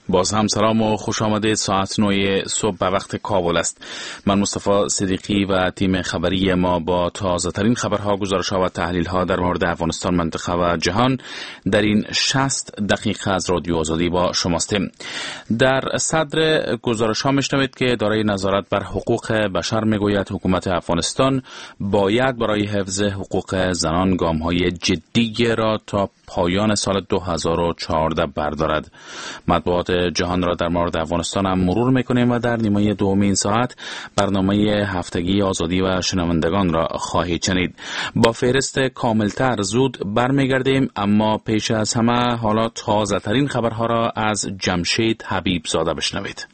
باز هم سلام و خوش آمده. ساعت 9 صبح به وقت کابل است. من مصطفی صدیقی و تیم خبری ما با تازه ترین خبرها، گزارش‌ها و تحلیل‌ها در مورد افغانستان، منطقه و جهان در این 60 دقیقه از رادیو آزادی با شماستیم. در صدر گزارش‌ها میشنوید که اداره نظارت بر حقوق بشر میگوید حکومت افغانستان باید برای حفظ حقوق زنان گام‌های جدی را تا پایان سال 2014 بردارد. مطبوعات جهان را در مورد افغانستان هم مرور میکنیم و در نیمه دوم این ساعت برنامه هفتگی آزادی و شنوندگان را خواهید شنید. با فهرست کاملتر زود برمیگردیم، اما پیش از همه حالا تازه ترین خبرها را از جمشید حبیب زاده بشنوید.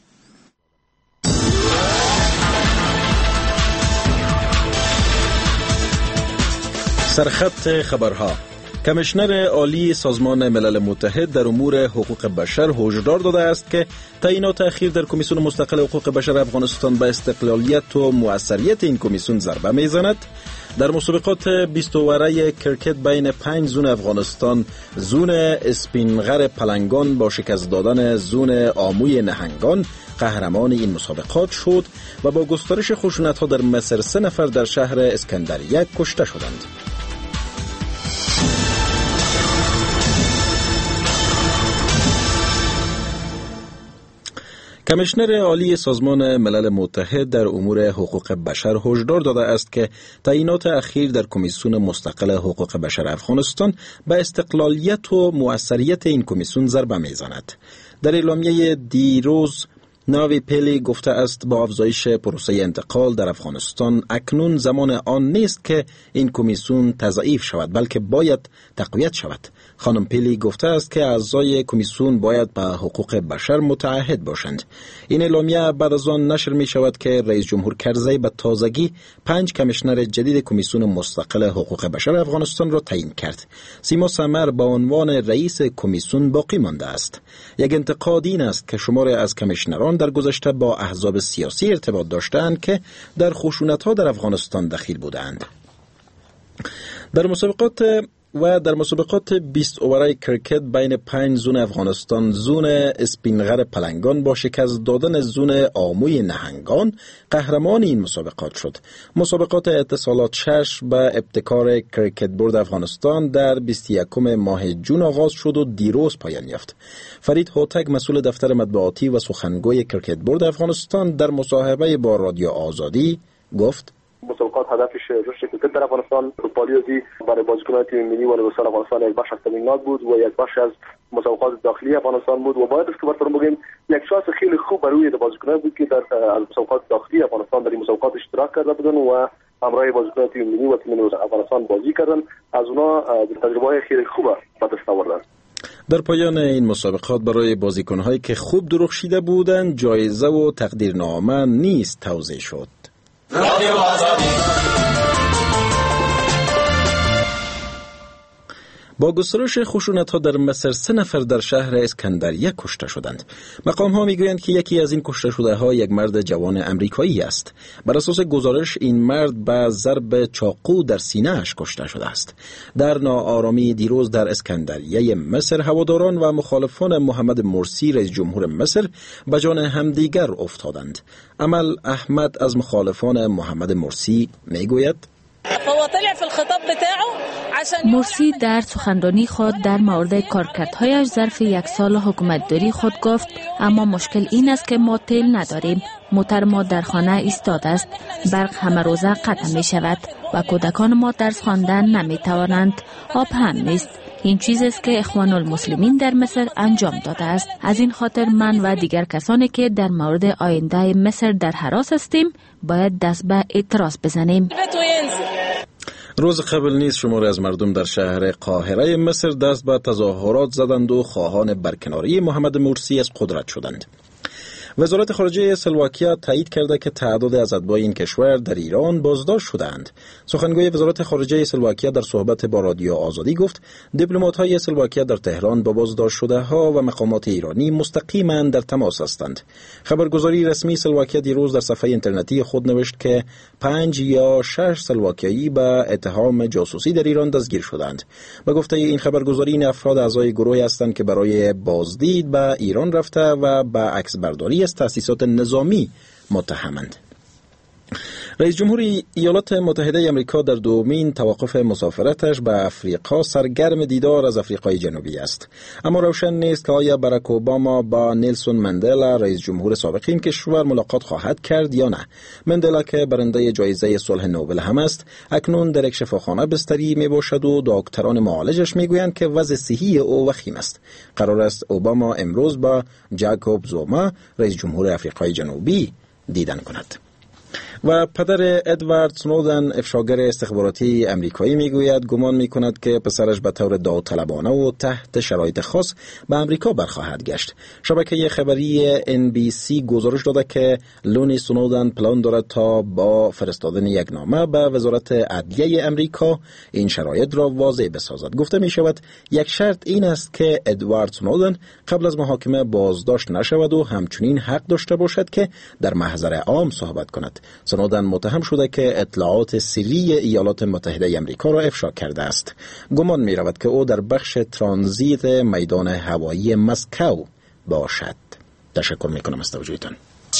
سرخط خبرها. کمیشنر عالی سازمان ملل متحد در امور حقوق بشر هشدار داده است که تعیینات اخیر در کمیسیون مستقل حقوق بشر افغانستان به استقلالیت و موثریت این کمیسیون ضربه میزند. در مسابقات 20 اوره کرکت بین 5 زون افغانستان، زون اسپینغر پلنگان با شکست دادن زون آموی نهنگان قهرمان این مسابقات شد و با گسترش خشونت‌ها در مصر 3 نفر در شهر اسکندریه کشته شدند. کمیشنر عالی سازمان ملل متحد در امور حقوق بشر هشدار داده است که تعیینات اخیر در کمیسیون مستقل حقوق بشر افغانستان به استقلالیت و موثریت این کمیسیون ضربه میزند. در اعلامیه دیروز ناوی پیلی گفته است با افزایش پروسه انتقال در افغانستان اکنون زمان آن نیست که این کمیسیون تضعیف شود، بلکه باید تقویت شود. خانم پیلی گفته است که اعضای کمیسیون باید به حقوق بشر متعهد باشند. این اعلامیه بعد از آن نشر می شود که رئیس جمهور کرزی به تازگی 5 کمیشنر جدید کمیسیون مستقل حقوق بشر افغانستان را تعیین کرد. سیما سمر به عنوان رئیس کمیسیون باقی مانده است. یک انتقاد این است که شماری از کمیشنران در گذشته با احزاب سیاسی ارتباط داشتند که در خشونت‌ها در افغانستان دخیل بودند. در مسابقات 20 اوره کرکت بین 5 زون افغانستان، زون اسپینغر پلنگان با شکست دادن زون آموی نهنگان قهرمان این مسابقات شد. مسابقات اتصالات 6 به ابتکار کرکت بورد افغانستان در 21 ماه جون آغاز شد و دیروز پایان یافت. فرید هوتک، مسئول دفتر مطبوعاتی و سخنگوی کرکت بورد افغانستان، در مصاحبه با رادیو آزادی گفت: مسابقات هدفش رشد کرکت در افغانستان، فوتبالیزی برای بازیکنان تیم ملی و نوستان افغانستان یک بخش از تمرینات بود و یک بخش از مسابقات داخلی افغانستان بود و باید است که براتون بگیم یک شانس خیلی خوب برای بازیکنان بود که در مسابقات داخلی افغانستان در این مسابقات اشتراک کرده بودند و همراه بازیکنان تیم ملی و تیم افغانستان بازی کردند. از اونها تجربه خیلی خوب به دست آوردند. در پایان این مسابقات برای بازیکن‌هایی که خوب درخشیده بودند جایزه و تقدیرنامه نیز توزیع شد. با گسترش خشونت‌ها در مصر 3 نفر در شهر اسکندریه کشته شدند. مقام‌ها می‌گویند که یکی از این کشته شده‌ها یک مرد جوان آمریکایی است. بر اساس گزارش این مرد به ضرب چاقو در سینه‌اش کشته شده است. در ناآرامی دیروز در اسکندریه مصر هواداران و مخالفان محمد مرسی رئیس جمهور مصر به جان همدیگر افتادند. امل احمد از مخالفان محمد مرسی می‌گوید: مرسی در سخنرانی خود در مورد کارکردهایش ظرف 1 سال حکومتداری خود گفت اما مشکل این است که ما تیل نداریم. موتر ما در خانه ایستاده است. برق همه روزه قطع می شود و کودکان ما درس خواندن نمی توانند. آب هم نیست. این چیزی است که اخوان المسلمین در مصر انجام داده است. از این خاطر من و دیگر کسانی که در مورد آینده مصر در هراس هستیم باید دست به اعتراض بزنیم. روز قبل نیز شماری از مردم در شهر قاهره مصر دست به تظاهرات زدند و خواهان برکناری محمد مرسی از قدرت شدند. وزارت خارجه اسلواکیا تایید کرده که تعداد از اتباع این کشور در ایران بازداشت شدند. سخنگوی وزارت خارجه اسلواکیا در صحبت با رادیو آزادی گفت دیپلمات‌های اسلواکیا در تهران با بازداشت شده‌ها و مقامات ایرانی مستقیما در تماس هستند. خبرگزاری رسمی اسلواکیا دیروز در صفحه اینترنتی خود نوشت که 5 یا 6 اسلواکیایی به اتهام جاسوسی در ایران دستگیر شدند. به گفته این خبرگزاری این افراد اعضای گروهی هستند که برای بازدید به ایران رفته و به عکسبرداری از تأسیسات نظامی متهمند. رئیس جمهور ایالات متحده آمریکا در دومین توقف مسافرتش به افریقا سرگرم دیدار از افریقای جنوبی است. اما روشن نیست که آیا باراک اوباما با نیلسون ماندلا رئیس جمهور سابق این کشور ملاقات خواهد کرد یا نه. ماندلا که برنده جایزه صلح نوبل هم است، اکنون در یک شفاخانه بستری می باشد و دکتران معالجش می گویند که وضع صحی او وخیم است. قرار است اوباما امروز با جاکوب زوما رئیس جمهور افریقای جنوبی دیدن کند. و پدر ادوارد سنودن افشاگر استخباراتی امریکایی میگوید گمان میکند که پسرش به طور داوطلبانه و تحت شرایط خاص به امریکا برخواهد گشت. شبکه خبری NBC گزارش داده که لونی سنودن پلان دارد تا با فرستادن یک نامه به وزارت عدلیه امریکا این شرایط را واضح بسازد. گفته می شود یک شرط این است که ادوارد سنودن قبل از محاکمه بازداشت نشود و همچنین حق داشته باشد که در محضر عام صحبت کند. سنودن متهم شده که اطلاعات سری ایالات متحده آمریکا را افشا کرده است. گمان می رود که او در بخش ترانزیت میدان هوایی مسکو باشد. تشکر می کنم از توجهتان.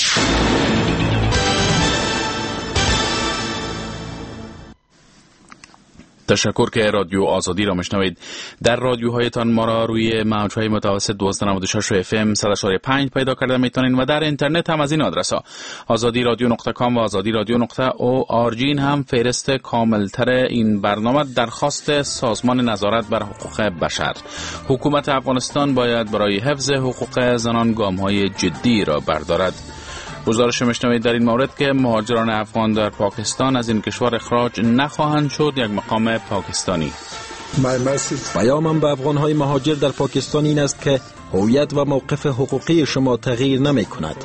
تشکر که رادیو آزادی را میشنوید. در رادیوهایتان ما را روی موج‌های متوسط 1296 FM 100.5 پیدا کرده میتونید و در اینترنت هم از این آدرس ها azadi-radio.com و azadi-radio.org هم فهرست کاملتر این برنامه درخواست سازمان نظارت بر حقوق بشر. حکومت افغانستان باید برای حفظ حقوق زنان گام‌های جدی را بردارد. گزارش میشنوید در این مورد که مهاجران افغان در پاکستان از این کشور اخراج نخواهند شد. یک مقام پاکستانی. پیامم به افغان‌های مهاجر در پاکستان این است که هویت و موقف حقوقی شما تغییر نمی کند.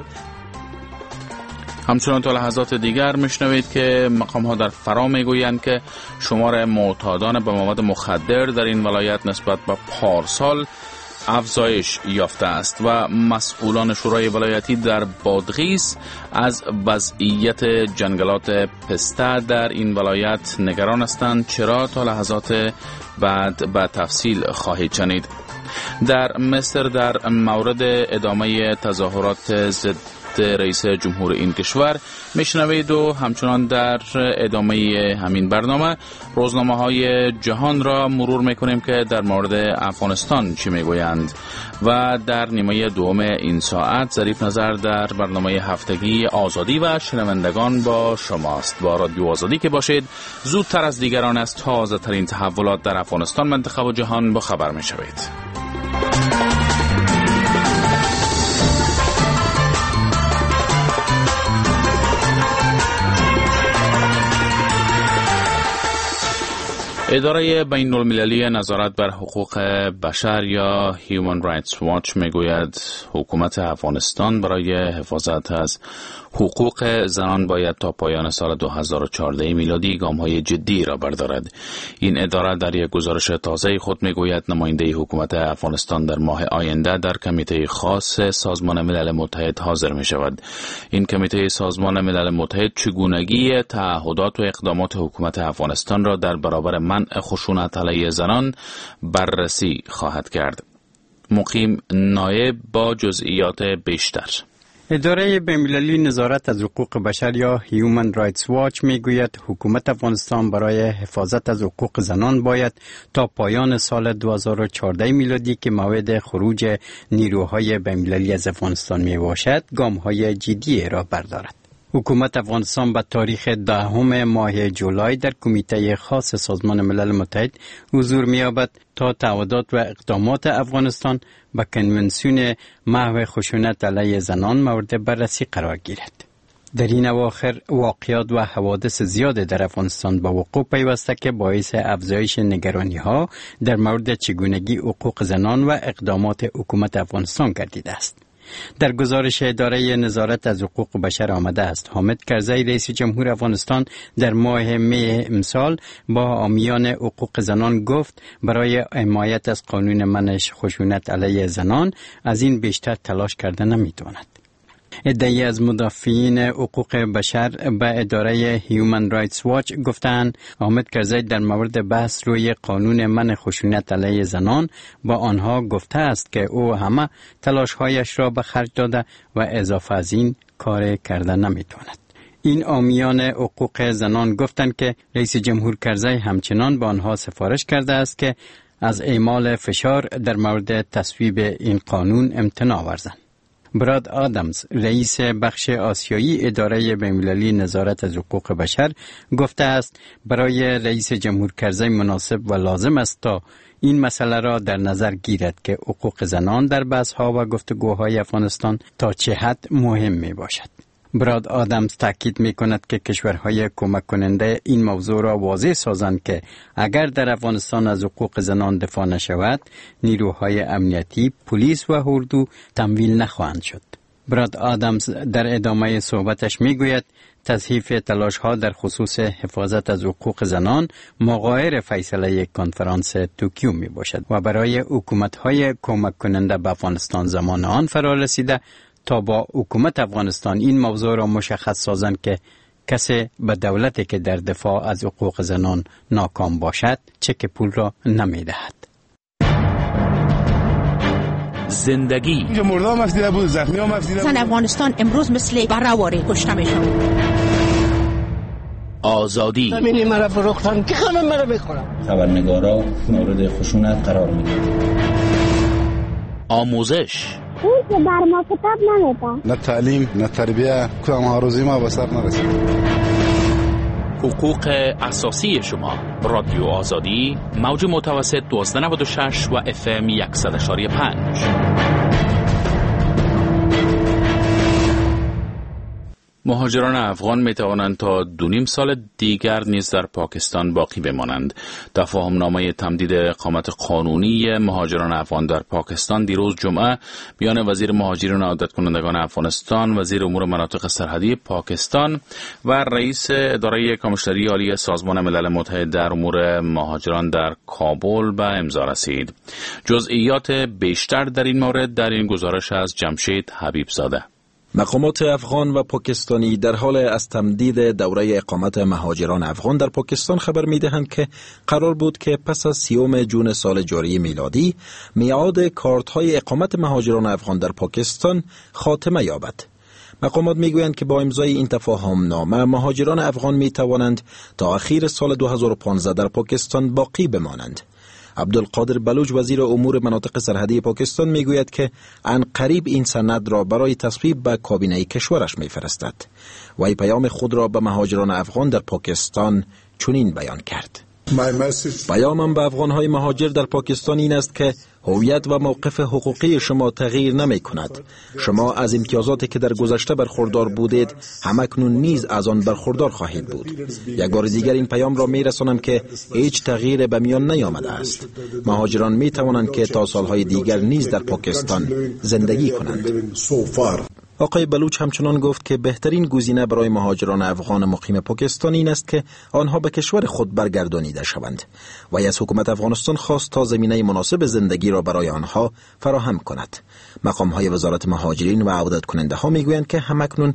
همچنان تا لحظات دیگر میشنوید که مقام‌ها در فرا میگویند که شمار معتادان به مواد مخدر در این ولایت نسبت به پارسال افزایش یافته است و مسئولان شورای ولایتی در بادغیس از وضعیت جنگلات پسته در این ولایت نگران هستند. چرا؟ تا لحظات بعد به تفصیل خواهید شنید. در مصر در مورد ادامه تظاهرات ضد رئیس جمهور این کشور میشنوید و همچنان در ادامه همین برنامه روزنامه‌های جهان را مرور میکنیم که در مورد افغانستان چی میگویند و در نیمه دوم این ساعت ظریف نظر در برنامه هفتگی آزادی و شنوندگان با شماست. با رادیو آزادی که باشید، زودتر از دیگران از تازه ترین تحولات در افغانستان، منطقه و جهان با خبر میشوید. اداره بین المللی نظارت بر حقوق بشر یا Human Rights Watch میگوید حکومت افغانستان برای حفاظت از حقوق زنان باید تا پایان سال 2014 میلادی گام‌های جدی را بردارد. این اداره در یک گزارش تازه خود میگوید نماینده حکومت افغانستان در ماه آینده در کمیته خاص سازمان ملل متحد حاضر می شود. این کمیته سازمان ملل متحد چگونگی تعهدات و اقدامات حکومت افغانستان را در برابر منع خشونت علیه زنان بررسی خواهد کرد. مقیم نایب با جزئیات بیشتر. اداره بین‌المللی نظارت از حقوق بشر یا Human Rights Watch میگوید حکومت افغانستان برای حفاظت از حقوق زنان باید تا پایان سال 2014 میلادی که موعد خروج نیروهای بین‌المللی از افغانستان می باشد گام‌های جدی را بردارد. حکومت افغانستان به تاریخ 10 ماه جولای در کمیته خاص سازمان ملل متحد حضور می‌یابد تا تعهدات و اقدامات افغانستان به کنونسیون محو خشونت علیه زنان مورد بررسی قرار گیرد. در این اواخر واقعات و حوادث زیاد در افغانستان به وقوع پیوسته که باعث افزایش نگرانی‌ها در مورد چگونگی حقوق زنان و اقدامات حکومت افغانستان گردیده است. در گزارش اداره نظارت از حقوق بشر آمده است حامد کرزی رئیس جمهور افغانستان در ماه می امسال با حامیان حقوق زنان گفت برای حمایت از قانون منع خشونت علیه زنان از این بیشتر تلاش کرده نمیتواند. عده‌ای از مدافعین حقوق بشر به اداره هیومن رایتس واچ گفتند حامد کرزی در مورد بحث روی قانون منع خشونت علیه زنان با آنها گفته است که او همه تلاش‌هایش را به خرج داده و اضافه از این کار کرده نمیتواند. این حامیان حقوق زنان گفتند که رئیس جمهور کرزی همچنان به آنها سفارش کرده است که از اعمال فشار در مورد تصویب این قانون امتناع ورزند. براد آدمز رئیس بخش آسیایی اداره بین‌المللی نظارت از حقوق بشر گفته است برای رئیس جمهور کرزی مناسب و لازم است تا این مسئله را در نظر گیرد که حقوق زنان در بحث‌ها و گفتگوهای افغانستان تا چه حد مهم می باشد. براد آدمز تاکید می کند که کشورهای کمک کننده این موضوع را واضح سازند که اگر در افغانستان از حقوق زنان دفاع نشود، نیروهای امنیتی، پلیس و اردو تمویل نخواهند شد. براد آدمز در ادامه صحبتش می گوید تضعیف تلاش‌ها در خصوص حفاظت از حقوق زنان مغایر فیصله کنفرانس توکیو می باشد و برای حکومت‌های کمک کننده به افغانستان زمان آن فرا رسیده تا با حکومت افغانستان این موضوع را مشخص سازند که کسی به دولتی که در دفاع از حقوق زنان ناکام باشد چک پول را نمی دهد. زندگی مردم مفیده بود، زخمی هم مفیده بود. زن افغانستان امروز مثل برهواری کشته میشن. آزادی همینی مرا فروختن که همه مرا بخورم. خبرنگارا مورد خشونت قرار میگیرند. آموزش اون که بر ما کتاب نمیده. نه تعلیم نه تربیه کدام ها روزی ما به سر نرسید. حقوق اساسی شما. رادیو آزادی موج متوسط 1296 و FM 100.5. مهاجران افغان می توانند تا 2.5 سال دیگر نیز در پاکستان باقی بمانند. تفاهم‌نامه تمدید اقامت قانونی مهاجران افغان در پاکستان دیروز جمعه میان وزیر مهاجرین و عودت کنندگان افغانستان، وزیر امور مناطق سرحدی پاکستان و رئیس اداره کمیشنری عالی سازمان ملل متحد در امور مهاجران در کابل به امضا رسید. جزئیات بیشتر در این مورد در این گزارش از جمشید حبیبزاده. مقامات افغان و پاکستانی در حال از تمدید دوره اقامت مهاجران افغان در پاکستان خبر می‌دهند که قرار بود که پس از 30 جون سال جاری میلادی میعاد کارت‌های اقامت مهاجران افغان در پاکستان خاتمه یابد. مقامات میگویند که با امضای این تفاهم‌نامه مهاجران افغان میتوانند تا اخیر سال 2015 در پاکستان باقی بمانند. عبدالقادر بلوچ وزیر امور مناطق سرحدی پاکستان میگوید که عنقریب این سند را برای تصویب به کابینه کشورش میفرستد. وی پیام خود را به مهاجران افغان در پاکستان چنین بیان کرد: پیامم به افغان‌های مهاجر در پاکستان این است که هویت و موقف حقوقی شما تغییر نمی کند. شما از امتیازاتی که در گذشته برخوردار بودید همکنون نیز از آن برخوردار خواهید بود. یک بار دیگر این پیام را می رسانم که هیچ تغییر به میان نیامده است. مهاجران می توانند که تا سالهای دیگر نیز در پاکستان زندگی کنند. آقای بلوچ همچنان گفت که بهترین گزینه برای مهاجران افغان مقیم پاکستان این است که آنها به کشور خود برگردانیده شوند و از حکومت افغانستان خواست تا زمینه مناسب زندگی را برای آنها فراهم کند. مقام‌های وزارت مهاجرین و عودت کننده ها میگویند که همکنون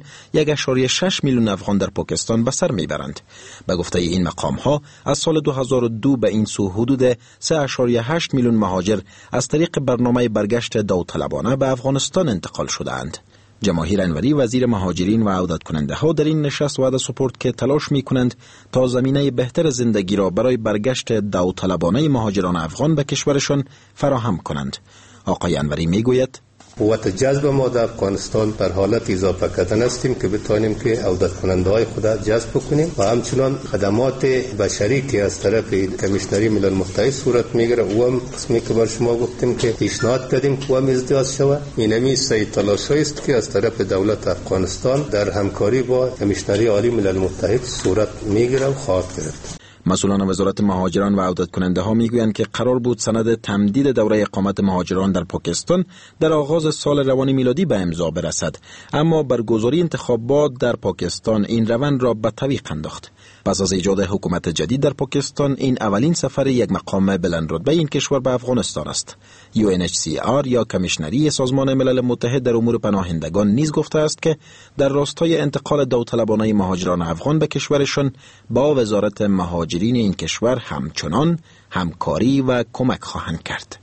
1.6 میلیون افغان در پاکستان به سر میبرند. به گفته این مقام‌ها از سال 2002 به این سو حدود 3.8 میلیون مهاجر از طریق برنامه برگشت داوطلبانه به افغانستان انتقال شده‌اند. جماهیر انوری وزیر مهاجرین و عودت کننده ها در این نشست وعده سپرد که تلاش می کنند تا زمینه بهتر زندگی را برای برگشت داوطلبانه مهاجران افغان به کشورشان فراهم کنند. آقای انوری می گوید: قوت جذب ما در افغانستان در حالت اضافه کردن هستیم که بتوانیم که عودت کننده های خود جذب کنیم و همچنان خدمات بشری که از طرف کمیشنری ملل متحد صورت میگیره و هم قسمی که بر شما گفتیم که پیشنهاد کردیم که هم ازدیاد شود. اینمی سعی تلاشی است که از طرف دولت افغانستان در همکاری با کمیشنری عالی ملل متحد صورت میگیره و خواهد گرفت. مسئولان وزارت مهاجران و عودت کننده ها میگویند که قرار بود سند تمدید دوره اقامت مهاجران در پاکستان در آغاز سال روان میلادی به امضا برسد، اما برگزاری انتخابات در پاکستان این روند را به تعویق انداخت. پس از ایجاد حکومت جدید در پاکستان، این اولین سفر یک مقام بلند رتبه این کشور به افغانستان است. UNHCR یا کمیشنری سازمان ملل متحد در امور پناهندگان نیز گفته است که در راستای انتقال داوطلبانه مهاجران افغان به کشورشان با وزارت مهاجرین این کشور همچنان همکاری و کمک خواهند کرد.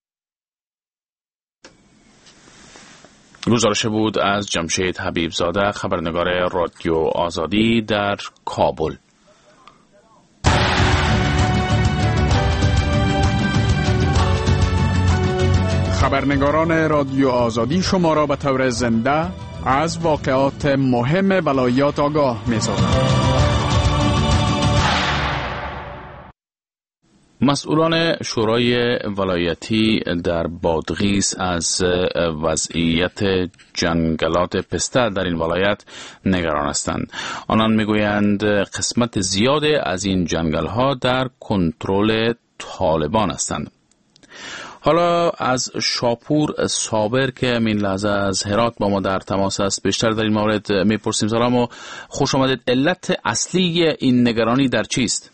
گزارش بود از جمشید حبیبزاده، خبرنگار رادیو آزادی در کابل. خبرنگاران رادیو آزادی شما را به طور زنده از واقعات مهم ولایات آگاه می‌سازند. مسئولان شورای ولایتی در بادغیس از وضعیت جنگلات پسته در این ولایت نگران هستند. آنان میگویند قسمت زیاد از این جنگل‌ها در کنترل طالبان هستند. حالا از شاپور صابر که این لحظه از هرات با ما در تماس است بیشتر در این مورد میپرسیم. سلام و خوش آمدید. علت اصلی این نگرانی در چیست؟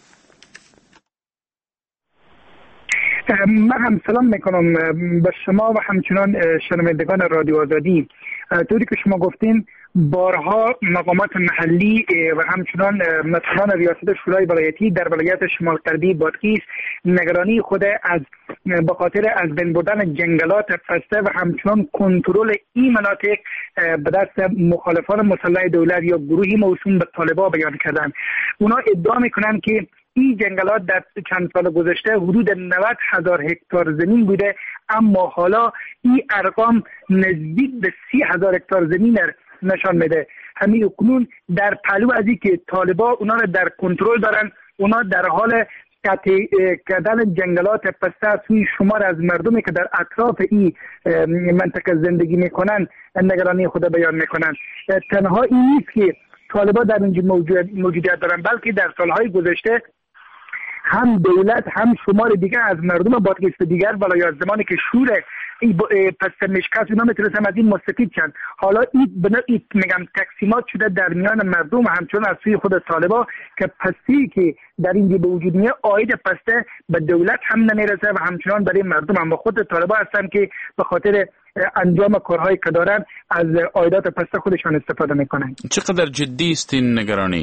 من هم سلام میکنم به شما و همچنان شنوندگان رادیو آزادی. طوری که شما گفتین بارها مقامات محلی و همچنان مسئولان ریاست شورای ولایتی در ولایت شمال غربی بادغیس نگرانی خود از به خاطر از بین بردن جنگلات پسته و همچنان کنترل این مناطق به دست مخالفان مسلح دولت یا گروهی موسوم به طالبان بیان کردند. اونا ادعا میکنن که این جنگلات در چند سال گذشته حدود 90,000 هکتار زمین بوده، اما حالا این ارقام نزدیک به 30,000 هکتار زمین نشان میده. همین اکنون در پهلو از این که طالبان اونا رو در کنترل دارن، اونا در حال قطع کردن جنگلات پسته سوی شمار از مردمی که در اطراف این منطقه زندگی میکنن نگرانی خود بیان میکنن. تنها این نیست که طالبان در اینجا موجودیت دارن، بلکه در سالهای گذشته هم دولت هم شمار دیگر از مردم بادغیس و دیگر ولایات زمانی که شور پسته مشکست اونا میتونستن از این مستفید شن. حالا این میگم تقسیمات شده در میان مردم و همچنان از سوی خود طالبان که پستی که در این به وجود میاد عاید پسته به دولت هم نمیرسه و همچنان برای مردم هم. خود طالبان هستن که به خاطر انجام کارهایی که دارن از عایدات پسته خودشان استفاده میکنن. چقدر جدی است این نگرانی؟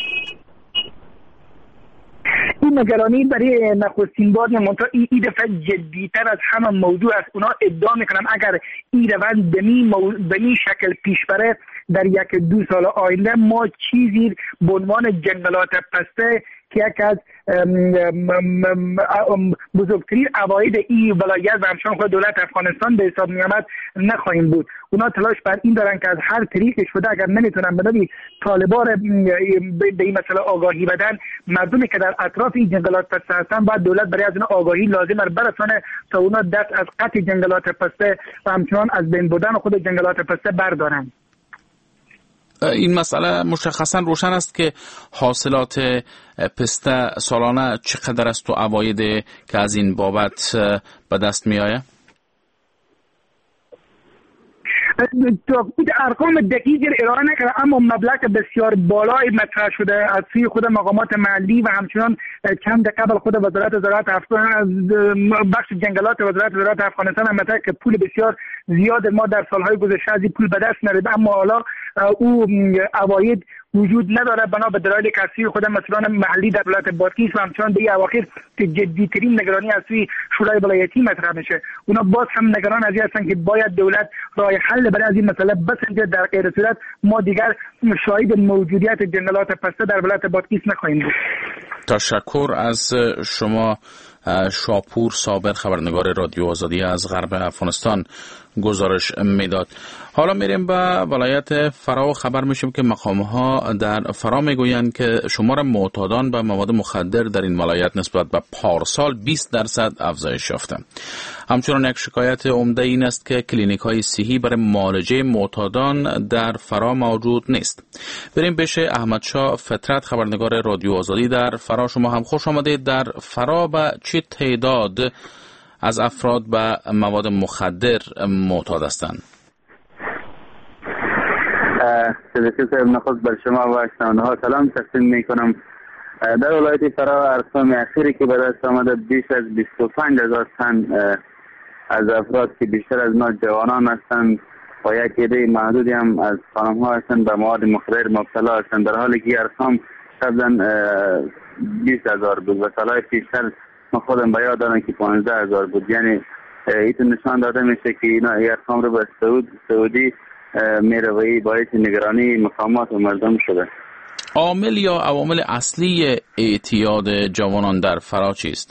این نگرانی برای نخستین بار منتها این دفعه جدیتر از همه موضوع است. اونا ادعا میکنن اگر این روند به این شکل پیش بره در 1-2 سال آینده ما چیزی به عنوان جنگلات پسته که یک از بزرگترین عواید این ولایت و همچنان خود دولت افغانستان به حساب می آمد نخواهیم بود. اونا تلاش بر این دارن که از هر طریقی شده اگر نمیتونن به نوعی طالبان به این مسئله آگاهی بدن، مردمی که در اطراف این جنگلات پسته هستن باید دولت برای از اون آگاهی لازم برسونه تا اونا دست از قطع جنگلات پسته و همچنان از بین بردن خود جنگلات پسته بردارن. این مسئله مشخصا روشن است که حاصلات پسته سالانه چقدر است و عوایدی که از این بابت به دست می آید؟ ارقام دقیقی ارائه نکرده، اما مبلغ بسیار بالایی مطرح شده از سوی خود مقامات محلی و همچنان چند قبل خود وزارت زراعت از بخش جنگلات وزارت زراعت افغانستان هم مطرح که پول بسیار زیاد ما در سالهای گذشته از این پول به دست نرسید، اما حالا او عواید وجود نداره بنا به دلایل کثیری خود مسئولان محلی در ولایت بادغیس و همچنان به این اواخر که جدیترین نگرانی از سوی شورای ولایتی مطرح میشه. اونا باز هم نگران از این هستن که باید دولت راه حل برای از این مسئله بسنجه، در غیر صورت ما دیگر شاهد موجودیت جنگلات پسته در ولایت بادغیس نخواهیم بود. تشکر از شما شاپور صابر، خبرنگار رادیو آزادی از غرب افغانستان گزارش میداد. حالا میریم به ولایت فرا و خبر میشیم که مقام‌ها ها در فرا میگویند که شمار معتادان به مواد مخدر در این ولایت نسبت به پارسال 20% افزایش یافته. همچنان یک شکایت عمده این است که کلینیک های صحی برای معالجه معتادان در فرا موجود نیست. بریم پیش احمدشاه فطرت، خبرنگار رادیو آزادی در فرا. شما هم خوش آمدید. در فرا به چه تعداد از افراد به مواد مخدر معتاد هستند؟ صدیقی صاحب، نخست بر شما و شنونده ها سلام تقدیم می کنم. در ولایت فرا ارقام اخیری که به دست آمده بیش از 25,000 تن از افراد که بیشتر از ما جوانان هستند و یک عده محدودی هم از خانم ها هستند به مواد مخدر مبتلا هستند، در حالی که ارقام قبلا 20,000 بود و سالهای پیشتر ما خودم به یاد دارم که 15,000 بود. یعنی این نشان داده میشه که اینا ارقام رو به سعودی میره و باعث نگرانی مقامات و مردم شده. عامل یا عوامل اصلی اعتیاد جوانان در فرا چیست؟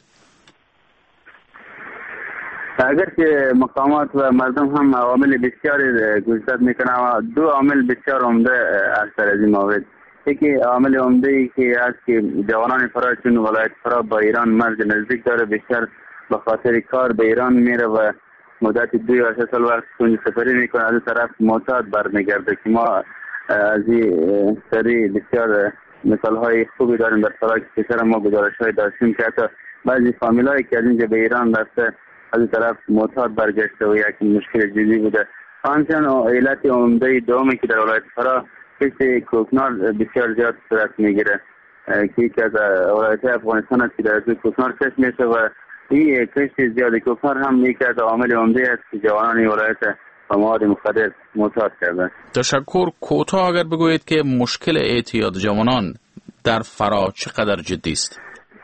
اگر که مقامات و مردم هم عوامل بسیاری گزارش میکنن، دو عامل بسیار عمده اثر از این مورد. یکی عامل عمده ای که است که جوانان فرا چون ولایت فرا با ایران مرز نزدیک داره، بیشتر به خاطر کار به ایران میره و مدت 2 یا 3 سال وقت کنج سفری میکنه، از طرف معتاد برمیگرده که ما از این سری بسیار مثال های خوبی داریم در فرا که پیشتر ما گزارش های داشتیم که حتی بعضی فامیل هایی که از اینجا به ایران رفته از طرف معتاد برگشته و یک مشکل جدی بوده. همچنین علت عمده دومی که در ولایت فرا کشت کوکنار بسیار زیاد صورت میگیره که یکی از ولایت افغانستان است که در از کوکنار کشت میشه و این کشت زیاد کوکنار هم یکی از عوامل عمده است که جوانان این ولایت با مواد مخدر معتاد کرده. تشکر. کوتاه اگر بگویید که مشکل اعتیاد جوانان در فرا چقدر جدی است؟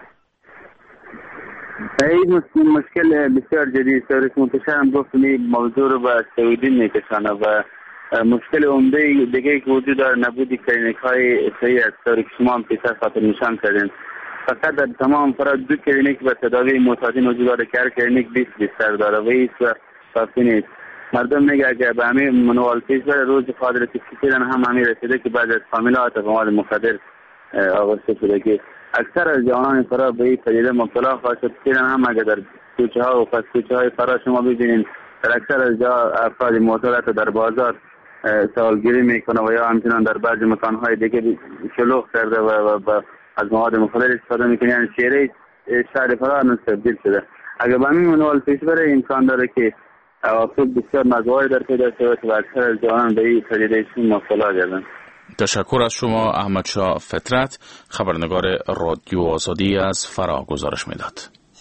این مشکل بسیار جدی است. سرویس منتشر هم گفت موضوع رو به سعودی میکشانه و مشکل عمده دیگه که وجود داره نبودی کلینیک های صحی است. طوری که شما هم پیشتر خاطر نشان کردین، فقط در تمام فرا 2 کلینیک به تداوی معتادین وجود داره که هر کلینیک 20 بستر داره و هیچ کافی نیست. مردم میگه اگه به همین منوال پیش بره روز قادر تکیدن هم همین رسیده که بعضی از فامیلات به مواد مخدر آغشته شده که اکثر از جوانان فرا به این پدیده مبتلا خواهد شد. هم اگه در کوچه ها و پس کوچه های فرا شما ببینید در اکثر از جا افراد معتاد در بازار سوالگیری میکنه و یا همچنان در بعضی مکانهای دیگه شلوغ کرده و از مواد مخدر استفاده میکنه. یعنی چهره شهر فرا تبدیل شده. اگه به همین منوال پیش بره امکان داره که عواقب بسیار مزایای در پیدا شود و اکثر از جوانان به این پدیده مبتلا گردند. تشکر از شما احمدشاه فطرت، خبرنگار رادیو آزادی از فرا گزارش میداد.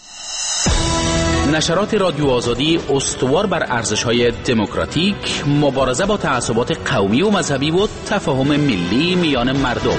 نشرات رادیو آزادی استوار بر ارزش‌های دموکراتیک، مبارزه با تعصبات قومی و مذهبی و تفاهم ملی میان مردم.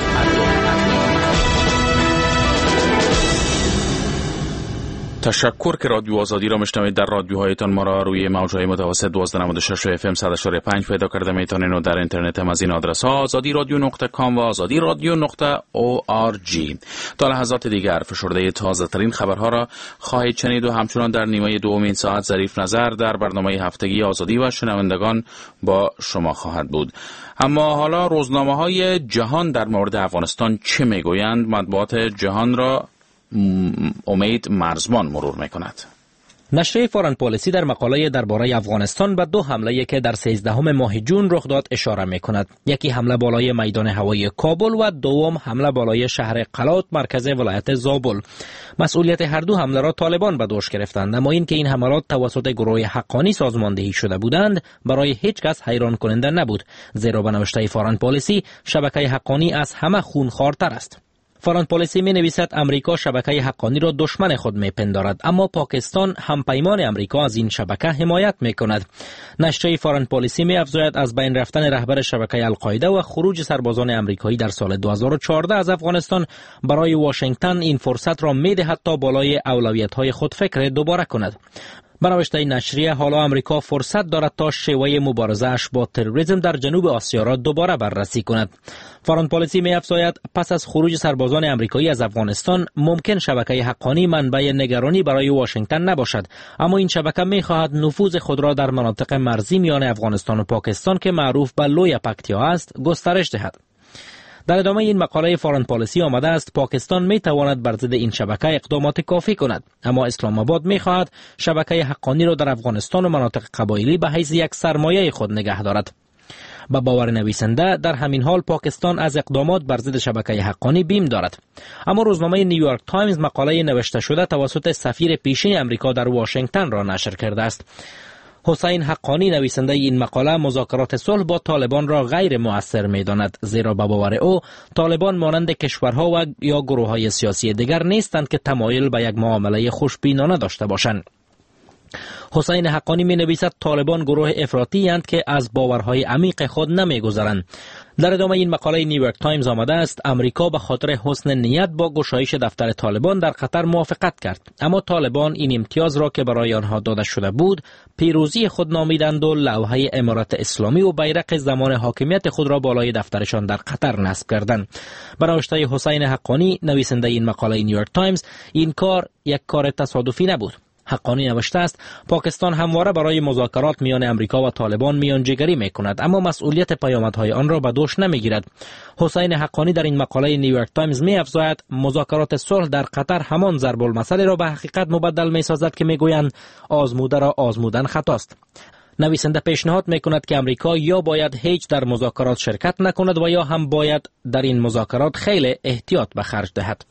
تشکر که رادیو آزادی را میشنوید. در رادیوهایتان ما را روی موج‌های متوسط 1296 FM 100.5 پیدا کرده میتونید و در اینترنت هم از این آدرس ها azadi.com و azadi.org. تا لحظات دیگر فشرده تازه ترین خبرها را خواهید شنید و همچنان در نیمه دوم این ساعت ظریف نظر در برنامه هفتگی آزادی و شنوندگان با شما خواهد بود. اما حالا روزنامه های جهان در مورد افغانستان چه میگویند؟ مطبوعات جهان را امید مرزبان مرور میکند. نشریه فارن پالیسی در مقاله درباره افغانستان به 2 حمله که در 13 ماه جون رخ داد اشاره میکند. یکی حمله بالای میدان هوایی کابل و دوم حمله بالای شهر قلات مرکز ولایت زابل. مسئولیت هر 2 حمله را طالبان به دوش گرفتند، اما این که این حملات توسط گروه حقانی سازماندهی شده بودند برای هیچ کس حیران کننده نبود، زیرا به نوشته فارن پالیسی شبکه حقانی از همه خونخوارتر است. فارن پالیسی می نویسد امریکا شبکه حقانی را دشمن خود می پندارد، اما پاکستان همپیمان امریکا از این شبکه حمایت می کند. نشریه فارن پالیسی می افزاید از بین رفتن رهبر شبکه القاعده و خروج سربازان امریکایی در سال 2014 از افغانستان برای واشنگتن این فرصت را می دهد تا بالای اولویت های خود فکر دوباره کند. به نوشته نشریه حالا امریکا فرصت دارد تا شیوه مبارزه اش با تروریسم در جنوب آسیا را دوباره بررسی کند. فارن پالیسی می افزاید پس از خروج سربازان امریکایی از افغانستان ممکن شبکه حقانی منبع نگرانی برای واشنگتن نباشد، اما این شبکه می خواهد نفوذ خود را در مناطق مرزی میان افغانستان و پاکستان که معروف به لوی پکتیا است گسترش دهد. در ادامه این مقاله فارن پالیسی آمده است پاکستان می تواند بر ضد این شبکه اقدامات کافی کند، اما اسلام آباد می خواهد شبکه حقانی را در افغانستان و مناطق قبایلی به حیث یک سرمایه خود نگه دارد. با باور نویسنده در همین حال پاکستان از اقدامات بر ضد شبکه حقانی بیم دارد. اما روزنامه نیویورک تایمز مقاله نوشته شده توسط سفیر پیشین امریکا در واشنگتن را نشر کرده است. حسین حقانی نویسنده این مقاله مذاکرات صلح با طالبان را غیر مؤثر می‌داند، زیرا به باور او طالبان مانند کشورها و یا گروه‌های سیاسی دیگر نیستند که تمایل به یک معامله خوشبینانه داشته باشند. حسین حقانی می نویسد طالبان گروه افراطی اند که از باورهای عمیق خود نمی گذرند. در ادامه این مقاله نیویورک تایمز آمده است امریکا به خاطر حسن نیت با گشایش دفتر طالبان در قطر موافقت کرد، اما طالبان این امتیاز را که برای آنها داده شده بود پیروزی خود نامیدند و لوحه امارت اسلامی و بیرق زمان حاکمیت خود را بالای دفترشان در قطر نصب کردند. به نوشته حسین حقانی نویسنده این مقاله نیویورک تایمز این کار یک کار تصادفی نبود. حقانی نوشته است پاکستان همواره برای مذاکرات میان امریکا و طالبان میانجیگری میکند، اما مسئولیت پیامدهای آن را به دوش نمیگیرد. حسین حقانی در این مقاله نیویورک تایمز میافزاید مذاکرات صلح در قطر همان ضرب المثل را به حقیقت مبدل میسازد که میگویند آزموده را آزمودن خطاست. نویسنده پیشنهاد میکند که امریکا یا باید هیچ در مذاکرات شرکت نکند و یا هم باید در این مذاکرات خیلی احتیاط به خرج دهد.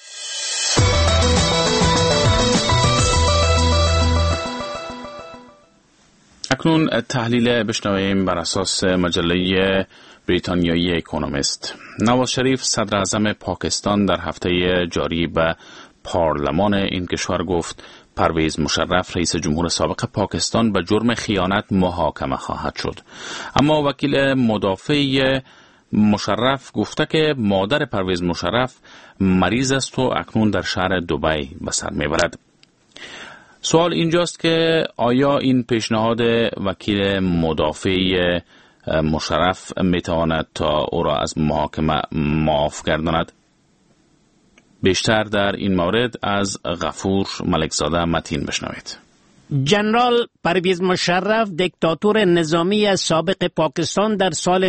اکنون تحلیل بشنویم بر اساس مجله بریتانیایی اکونومیست. نواز شریف صدر اعظم پاکستان در هفته جاری به پارلمان این کشور گفت پرویز مشرف رئیس جمهور سابق پاکستان به جرم خیانت محاکمه خواهد شد. اما وکیل مدافع مشرف گفته که مادر پرویز مشرف مریض است و اکنون در شهر دبی به سر میبرد. سوال اینجاست که آیا این پیشنهاد وکیل مدافع مشرف میتواند تا او را از محاکمه معاف گرداند؟ بیشتر در این مورد از غفور ملکزاده متین بشنوید. جنرال پرویز مشرف دیکتاتور نظامی سابق پاکستان در سال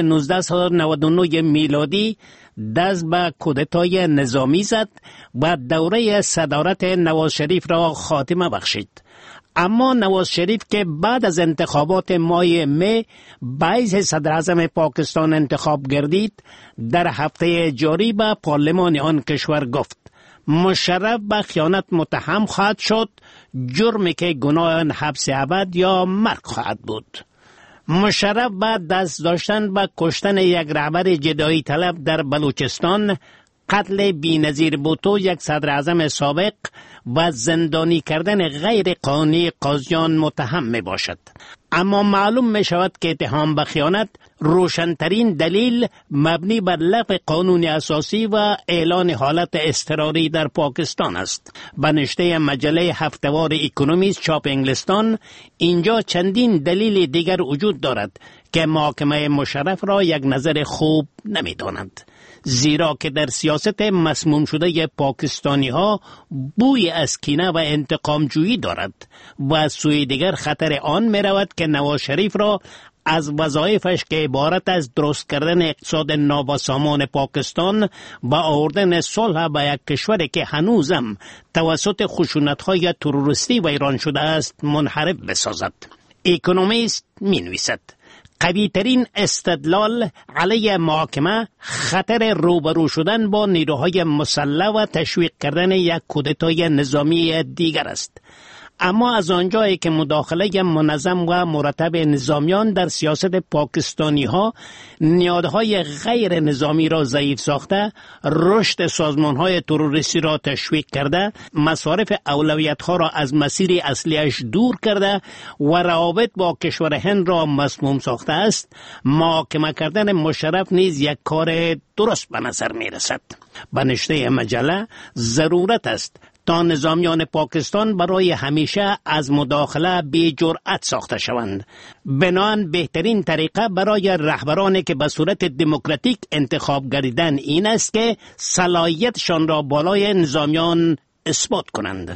1999 میلادی دست به کودتای نظامی زد و دوره صدارت نواز شریف را خاتمه بخشید. اما نواز شریف که بعد از انتخابات ماه می باعث صدر اعظم پاکستان انتخاب گردید، در هفته جاری به پارلمان آن کشور گفت مشرف به خیانت متهم خواهد شد، جرمی که گناه حبس ابد یا مرگ خواهد بود. مشرف بعد دست داشتن به کشتن یک رهبر جدایی طلب در بلوچستان، قتل بی‌نظیر بوتو یک صدر اعظم سابق و زندانی کردن غیر قانونی قاضیان متهم می باشد. اما معلوم می شود که اتهام به خیانت روشنترین دلیل مبنی بر لغو قانون اساسی و اعلان حالت اضطراری در پاکستان است. به نشریه مجله هفته‌وار اکونومیست چاپ انگلستان، اینجا چندین دلیل دیگر وجود دارد که محاکمه مشرف را یک نظر خوب نمی داند. زیرا که در سیاست مسموم شده پاکستانی ها بوی از کینه و انتقام جویی دارد و از سوی دیگر خطر آن می رود که نواز شریف را از وظایفش که عبارت از درست کردن اقتصاد نابسامان پاکستان و آوردن صلح به یک کشوری که هنوزم توسط خشونت‌های تروریستی ویران شده است منحرف بسازد. اکونومیست می نویسد قوی ترین استدلال علیه محاکمه خطر روبرو شدن با نیروهای مسلح و تشویق کردن یک کودتای نظامی دیگر است. اما از آنجایی که مداخله منظم و مرتب نظامیان در سیاست پاکستانی ها نهادهای غیر نظامی را ضعیف ساخته، رشد سازمان های تروریستی را تشویق کرده، مصارف اولویت ها را از مسیر اصلیش دور کرده و روابط با کشور هند را مسموم ساخته است، محاکمه کردن مشرف نیز یک کار درست به نظر می رسد. به نشریه مجله ضرورت است تا نظامیان پاکستان برای همیشه از مداخله بی جرأت ساخته شوند. بنابراین بهترین طریقه برای رهبرانی که به صورت دموکراتیک انتخاب گردیدند این است که صلاحیتشان را بالای نظامیان اثبات کنند.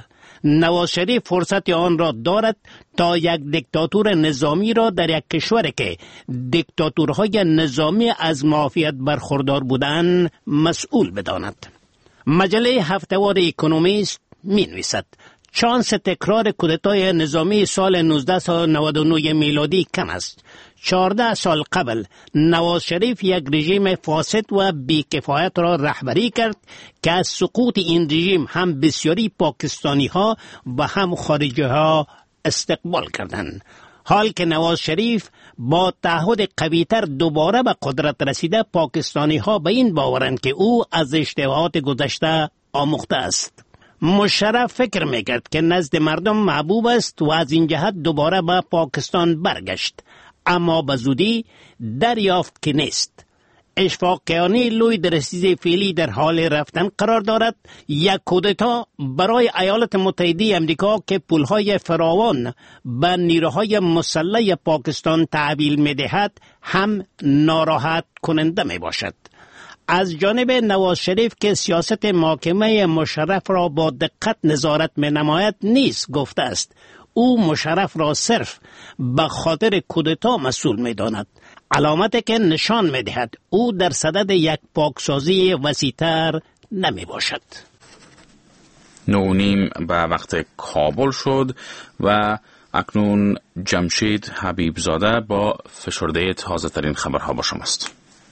نواز شریف فرصت آن را دارد تا یک دیکتاتور نظامی را در یک کشور که دیکتاتورهای نظامی از معافیت برخوردار بودند مسئول بداند. مجله هفته‌وار اکونومیست می نویسد شانس تکرار کودتای نظامی سال 1999 میلادی کم است. 14 سال قبل نواز شریف یک رژیم فاسد و بیکفایت را رهبری کرد که از سقوط این رژیم هم بسیاری پاکستانی ها و هم خارجی ها استقبال کردند. حال که نواز شریف با تعهد قویتر دوباره به قدرت رسیده، پاکستانی ها به این باورند که او از اشتباهات گذشته آموخته است. مشرف فکر میکرد که نزد مردم محبوب است و از این جهت دوباره به پاکستان برگشت، اما به زودی دریافت که نیست. اشفاق کیانی لوی درستیز فعلی در حال رفتن قرار دارد. یک کودتا برای ایالات متحده امریکا که پولهای فراوان به نیروهای مسلح پاکستان تحویل میدهد هم ناراحت کننده می باشد. از جانب نواز شریف که سیاست محاکمه مشرف را با دقت نظارت می نماید نیز گفته است او مشرف را صرف به خاطر کودتا مسئول می داند، علامتی که نشان می دهد او در صدد یک پاکسازی وسیع‌تر نمی باشد. 9:30 به وقت کابل شد و اکنون جمشید حبیبزاده با فشرده تازه ترین خبرها با شماست.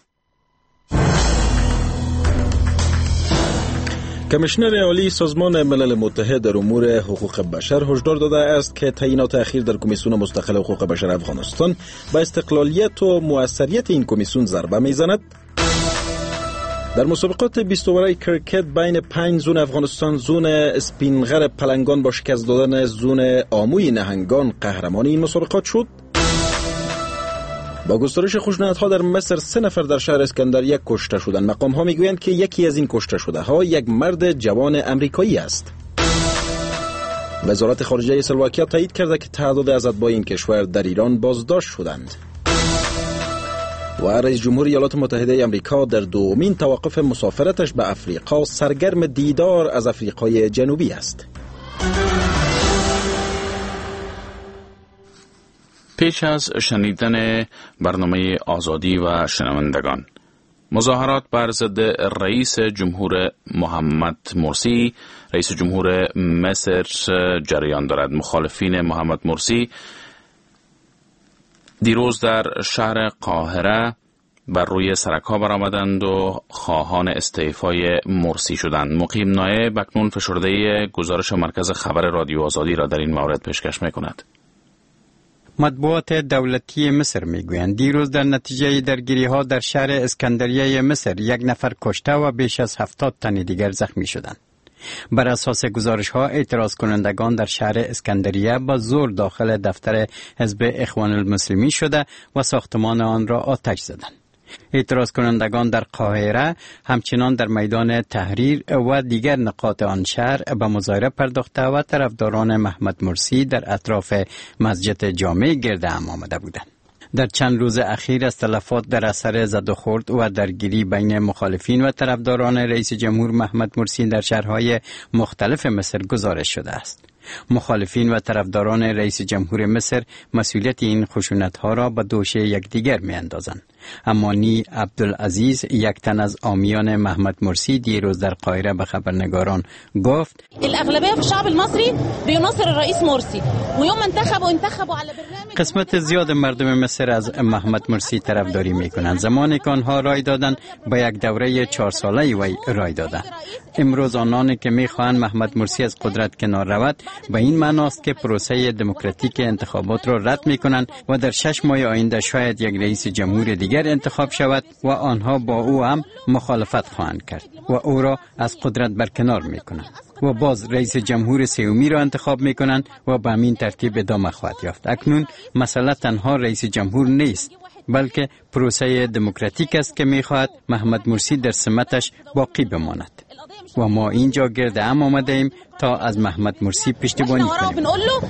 کمیشنر عالی سازمان ملل متحد در امور حقوق بشر هشدار داده است که تعیینات اخیر در کمیسیون مستقل حقوق بشر افغانستان به استقلالیت و موثریت این کمیسیون ضربه میزند. در مسابقات 20 اوره کرکت بین 5 زون افغانستان، زون اسپینغر پلنگان با شکست دادن زون آموی نهنگان قهرمان این مسابقات شد. با گسترش خشونت‌ها در مصر 3 نفر در شهر اسکندریه کشته شدند. مقام‌ها میگویند که یکی از این کشته شده‌ها یک مرد جوان امریکایی است. وزارت خارجه اسلواکیا تایید کرده که تعداد از اتباع این کشور در ایران بازداشت شدند. و رئیس جمهور ایالات متحده آمریکا در دومین توقف مسافرتش به افریقا سرگرم دیدار از افریقای جنوبی است. پیش از شنیدن برنامه آزادی و شنوندگان، مظاهرات بر ضد رئیس جمهور محمد مرسی، رئیس جمهور مصر جریان دارد. مخالفین محمد مرسی دیروز در شهر قاهره بر روی سرک‌ها برآمدند و خواهان استعفای مرسی شدند. مقیم نایب اکنون فشرده گزارش مرکز خبر رادیو آزادی را در این مورد پیشکش می‌کند. مطبوعات دولتی مصر میگویند دیروز در نتیجه درگیری‌ها در شهر اسکندریه مصر 1 نفر کشته و بیش از 70 تن دیگر زخمی شدند. بر اساس گزارش‌ها اعتراض کنندگان در شهر اسکندریه با زور داخل دفتر حزب اخوان المسلمین شده و ساختمان آن را آتش زدند. اعتراض کنندگان در قاهره همچنان در میدان تحریر و دیگر نقاط آن شهر به مظاهره پرداخته و طرفداران محمد مرسی در اطراف مسجد جامع گرد هم آمده بودند. در چند روز اخیر از تلفات در اثر زد و خورد و درگیری بین مخالفین و طرفداران رئیس جمهور محمد مرسی در شهرهای مختلف مصر گزارش شده است. مخالفین و طرفداران رئیس جمهور مصر مسئولیت این خشونت‌ها را به دوش یکدیگر می‌اندازند. امانی عبدالعزیز، یک تن از عامیان محمد مرسی، دیروز در قاهره به خبرنگاران گفت: الاغلبیه فی الشعب المصری بیناصر الرئیس مرسی و یوم انتخبوا علی برنامج. قسمت زیاد مردم مصر از محمد مرسی طرفداری می‌کنند. زمانی که آنها رای دادند به یک دوره 4 ساله وی رای دادند. امروز آنانی که می‌خواهند محمد مرسی از قدرت کنار رود به این معناست که پروسه دموکراتیک انتخابات را رد می‌کنند و در 6 ماه آینده شاید یک رئیس جمهور دیگر انتخاب شود و آنها با او هم مخالفت خواهند کرد و او را از قدرت برکنار می‌کنند و باز رئیس جمهور سومی را انتخاب می‌کنند و به همین ترتیب ادامه خواهد یافت. اکنون مسئله تنها رئیس جمهور نیست، بلکه پروسه دموکراتیک است که می‌خواهد محمد مرسی در سمتش باقی بماند و ما اینجا گرد هم آمده ایم تا از محمد مرسی پشتیبانی کنیم.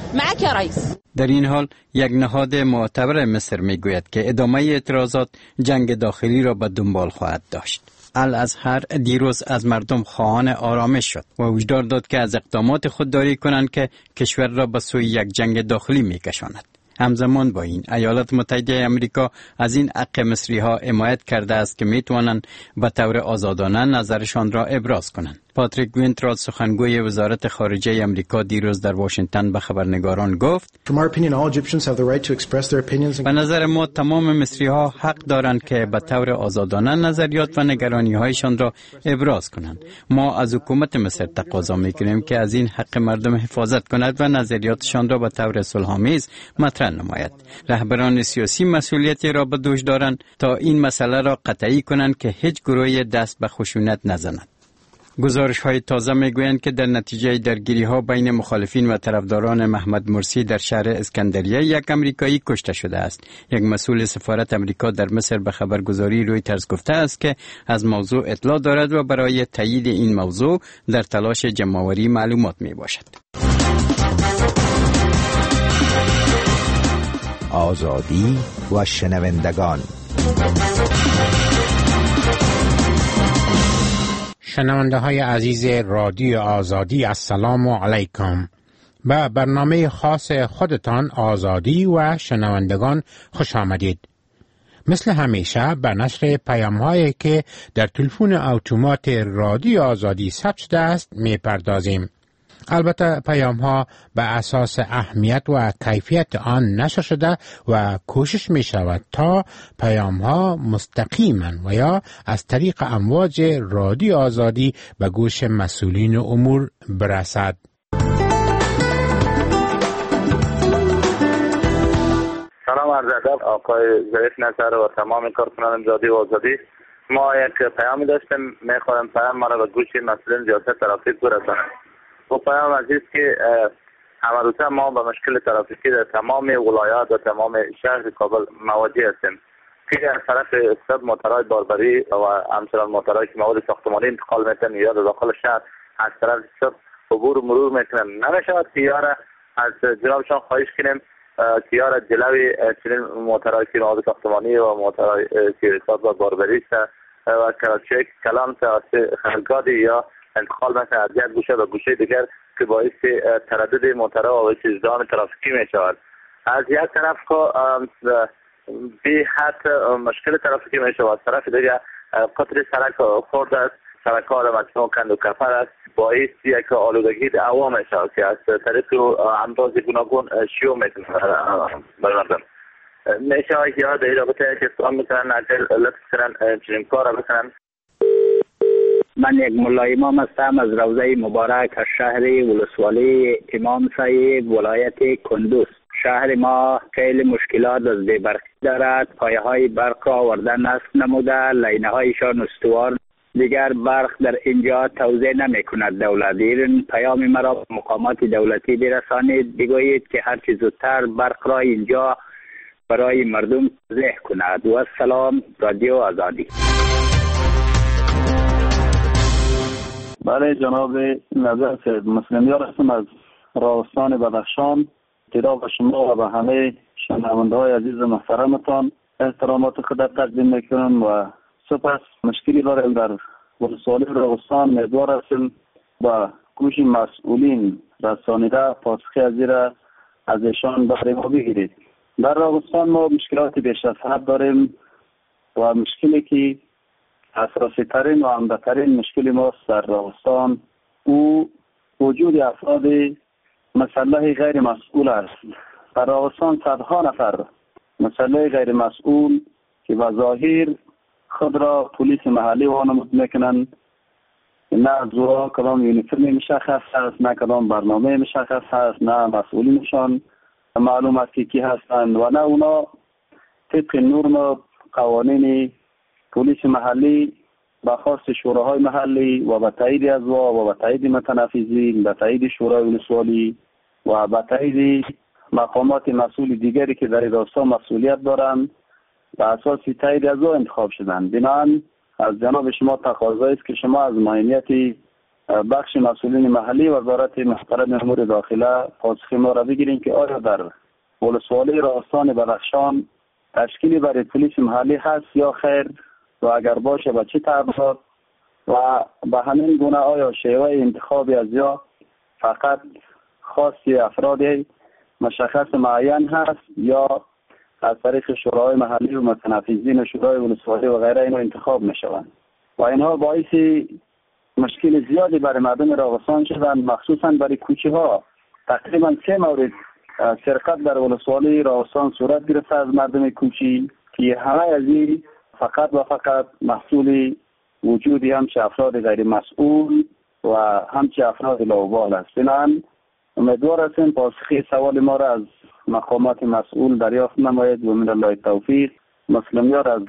در این حال یک نهاد معتبر مصر میگوید که ادامه اعتراضات جنگ داخلی را به دنبال خواهد داشت. الازهر دیروز از مردم خواهان آرامش شد و هشدار داد که از اقدامات خودداری کنند که کشور را به سوی یک جنگ داخلی می‌کشاند. همزمان با این ایالات متحده آمریکا از این حق مصری ها حمایت کرده است که میتوانند به طور آزادانه نظرشان را ابراز کنند. پاتریک وینتراس سخنگوی وزارت خارجه آمریکا دیروز در واشنگتن به خبرنگاران گفت: به نظر ما تمام مصری ها حق دارند که به طور آزادانه نظریات و نگرانی هایشان را ابراز کنند. ما از حکومت مصر تقاضا میکنیم که از این حق مردم حفاظت کند و نظریاتشان را به طور صلح‌آمیز مطرح نماید. رهبران سیاسی مسئولیتی را به دوش دارند تا این مسئله را قطعی کنند که هیچ گروهی دست به خشونت نزند. گزارش‌های تازه می‌گویند که در نتیجه درگیری‌ها بین مخالفین و طرفداران محمد مرسی در شهر اسکندریه یک آمریکایی کشته شده است. یک مسئول سفارت آمریکا در مصر به خبرگزاری رویترز گفته است که از موضوع اطلاع دارد و برای تایید این موضوع در تلاش جمع‌آوری معلومات می‌باشد. آزادی و شنوندگان. شنونده های عزیز رادیو آزادی، السلام علیکم. به برنامه خاص خودتان آزادی و شنوندگان خوش آمدید. مثل همیشه به نشر پیام هایی که در تلفن اتومات رادیو آزادی ثبت شده است می پردازیم. البته پیام ها به اساس اهمیت و کیفیت آن نشر شده و کوشش می شود تا پیام ها مستقیما و یا از طریق امواج رادیو آزادی به گوش مسئولین امور برسد. سلام عرض ادب آقای ظریف نصر و تمام کارکنان رادیو آزادی. ما یک پیامی داشتیم، میخوایم پیام ما را به گوش مسئولین ریاست ترافیک برسانیم. و پیام عزیز که همروزه ما به مشکل ترافیکی در تمام ولایات و تمام شهر کابل مواجه هستیم که از طرف صد موترهای باربری و همچنان موترهایی که مواد ساختمانی انتقال میتن یا در داخل شهر از طرف صد عبور و مرور میکنن. نمیشود که یاره از جنابشان خواهش کنیم که یاره جلوی چنین موترهایی که مواد ساختمانی و موترهای که و باربری و کراچک کلام خرگادی یا انتقال مثل از یک گوشه به گوشه دیگر که باعث تردد موترها و باعث ازدحام ترافیکی می شود. از یک طرف به حد مشکل ترافیکی می شود، از طرف دیگر قطر سرک خورده است، سرک ها را مجموع کند و کفر است، باعث یک آلودگی هوا می شود که از طریق امراض گوناگون شیوع می کند بر مردم. می شود که در این رابطه اقدام میکنن، اگر لطف کنن چنین کار را بکنن. من یک ملا امام هستم از روضه مبارک از شهر ولسوالی امام صاحب ولایت کندوز. شهر ما خیلی مشکلات از بی‌برقی دارد. پایه های برق را آوردن نصب نموده، لینه هایشان استوار، دیگر برق در اینجا توزیع نمی کند دولت. این پیام مرا مقامات دولتی برسانید، بگویید که هر چه زودتر برق را اینجا برای مردم توزیع کند. و السلام رادیو آزادی. بله جناب نظر سید مسلمیار هستم از راستان بدخشان. ابتدا به شما و به همه شنونده های عزیز محترمتان احترامات خود تقدیم میکنم و سپس مشکلی داریم در ولسوالی راستان. امیدوار هستیم با گوش مسئولین رسانیده پاسخی از زیر از ایشان برای ما بگیرید. در راستان ما مشکلات بیش از حد داریم و مشکلی که اساسی ترین و عمده ترین مشکل ماست در راستان او وجود افراد مسلح غیر مسئول است. در راستان صدها نفر مسلح غیر مسئول که به ظاهر خود را پلیس محلی وانمود میکنند، نه از او کدام یونیفرم مشخص است، نه کدام برنامه مشخص است، نه مسئولینشان معلوم است که کی هستند و نه اونا طبق نرم قوانین پلیس محلی با خواست شوراهای محلی و با تایید از و با تایید متنفذین، با تایید شورای ولسوالی و با تایید مقامات مسئول دیگری که در راستان مسئولیت دارند و اساس تایید از انتخاب شدند. بنابراین از جناب شما تقاضا است که شما از معینیت بخش مسئولین محلی وزارت محترم امور داخله پاسخ ما را بگیرین که آیا در ولسوالی راستان بدخشان تشکیلی برای پلیس محلی هست یا خیر و اگر باشه با چه تعهدات و به همین گونه آیا شیوه انتخاب از یا فقط خاصی افراد مشخص معین هست یا از طریق شورای محلی و متنفذین شورای ولسوالی و غیره اینا انتخاب می شوند و اینها باعث مشکل زیادی برای مردم راغستان شدند، مخصوصا برای کوچه ها. تقریبا 3 مورد سرقت در ولسوالی راغستان صورت گرفته از مردم کوچی که همه از این فقط و فقط محصول وجودی همچه افراد غیر مسئول و همچه افراد لاابال است. بنابراین امیدوار هستیم پاسخی سوال ما را از مقامات مسئول دریافت نماید و من الله توفیق. مسلمیار از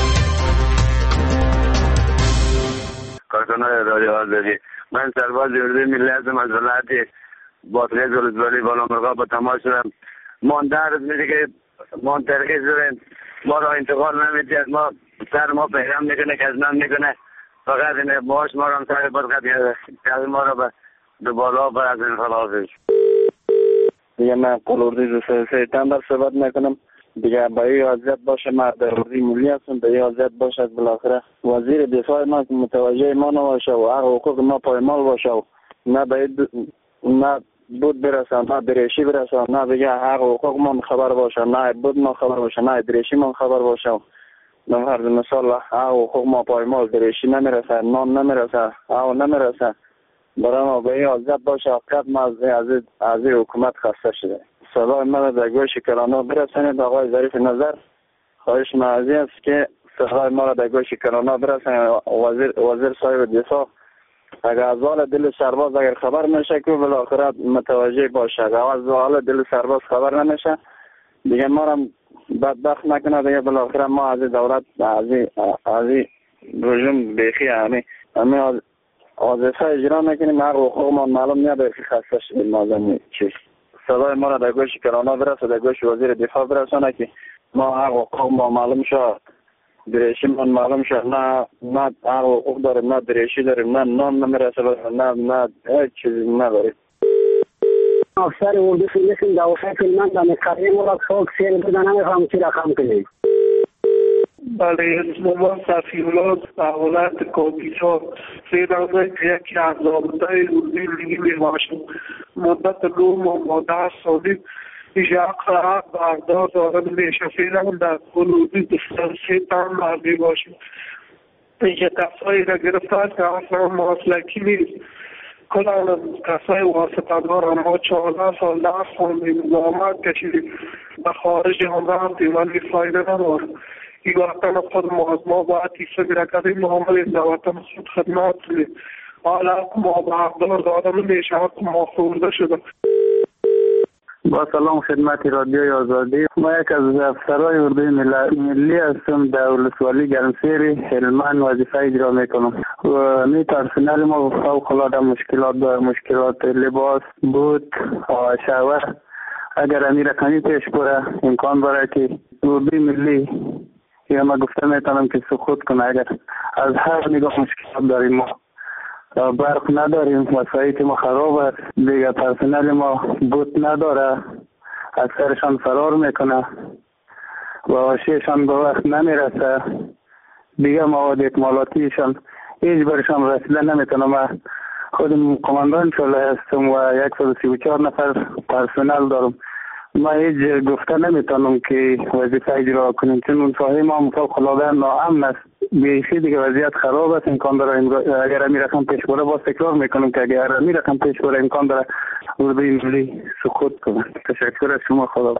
کارکنان رادیو آزادی. من سرباز اردوی ملی هستم از ولایت بادغیس ولسوالی بالامرغاب با تماس شدم. ما درد میده که ما ترخیص داریم، ما را انتقال نمیدید، ما سر ما پیرم میکنه که از نم میکنه، فقط این باش ما را هم سر برقد کرده ما را به دو بالا بر از این خلافش. دیگه من قلوردی سیتن در صحبت میکنم. دیگه با این وضعیت باشه ما در اردوی ملی هستم، به این وضعیت باشه از بالاخره وزیر دفاع ما که متوجه ما نباشه و حقوق ما پایمال باشه و نه نه بود برسه، نه دریشی برسه، نه بگه حق و حقوق من خبر باشه، نه بود ما خبر باشه، نه دریشی من خبر باشه. نه هر مثال حق و حقوق ما پایمال، دریشی نمیرسه، نان نمیرسه، او نمیرسه. برای ما به این وضعیت باشه حقیقت ما از حکومت خسته شده. صدای من در گوش کلانا برسانید. آقای ظریف نظر خواهش ما از این است که صدای ما را در گوش کلانا برسانید. وزیر صاحب دفاع اگر از حال دل سرباز اگر خبر نشه که بالاخره متوجه باشه، اگر از حال دل سرباز خبر نمیشه دیگه ما را بدبخت نکنه دیگه بالاخره ما از دولت از رژیم بیخی همه وظیفه اجرا نکنیم، هر حقوق ما معلوم نیاده که خسته شدیم. نازم چیز صدای ما را در گوش کلانا برسه، در گوش وزیر دفاع برسانه که ما هر حقوق ما معلوم شد، دریشی من معلوم شد، نه هر حقوق داریم، نه دریشی داریم، نه نام نمیرسه، نه هیچ چیزی نداریم. افسر اردو فیلسیم دوسته فیلمان دامه قریم و را سوک سیل بدن نمیخوام چی رقم کنیم. بله اسمم صفی‌الله اولاد کامپیوتر سیدانه که یکی از ضابطه‌های اردوی لیگی باشم مدت 9 ماه و 10 سالی اجرا قرار بردار دارم میشفیدم در اردوی دسترسی تام مردی باشم. اینکه کسایی را گرفتار که اصلا مسلکی نیست، کلا کسای واسطه‌دار ما 14 سال درس خوندیم، زحمت کشیدیم، به خارج هم رفتیم ولی فایده نداره. این وطن خود ما باید ایسا برکتیم محمد در وطن خود خدمات کنیم. حالا ما بردار دادم میشه ما خورده شده. با سلام خدمت رادیوی آزادی. ما یک از افسرهای اردوی ملی هستم در ولسوالی گرمسیر هلمند وظیفه اجرا میکنم و می پرسنل ما فوق العاده مشکلات داره، مشکلات لباس، بود، شاور. اگر امی رقمی پیش بره امکان داره که اردوی ملی یا ما گفته میتونم که سقوط کنه. اگر از هر نگاه مشکلات داریم، ما برق نداریم، وسایل ما خراب است، دیگه پرسنل ما بود نداره، اکثرشان فرار میکنه و آشیشان به وقت نمیرسه، دیگه مواد اکمالاتیشان هیچ برشان رسیده نمیتونه. ما خودم قماندان شله هستم و 134 نفر پرسنل دارم. ما هیچ گفته نمیتونم که وظیفه اجرا کنیم چون اون ساحه ما فوق العاده ناامن است، بیخی دیگه وضعیت خراب است. امکان داره اگر امی رقم پیش بره باز تکرار میکنم که اگر امی رقم پیش بره امکان داره اردوی ملی سقوط کنه. تشکر از شما. خدا.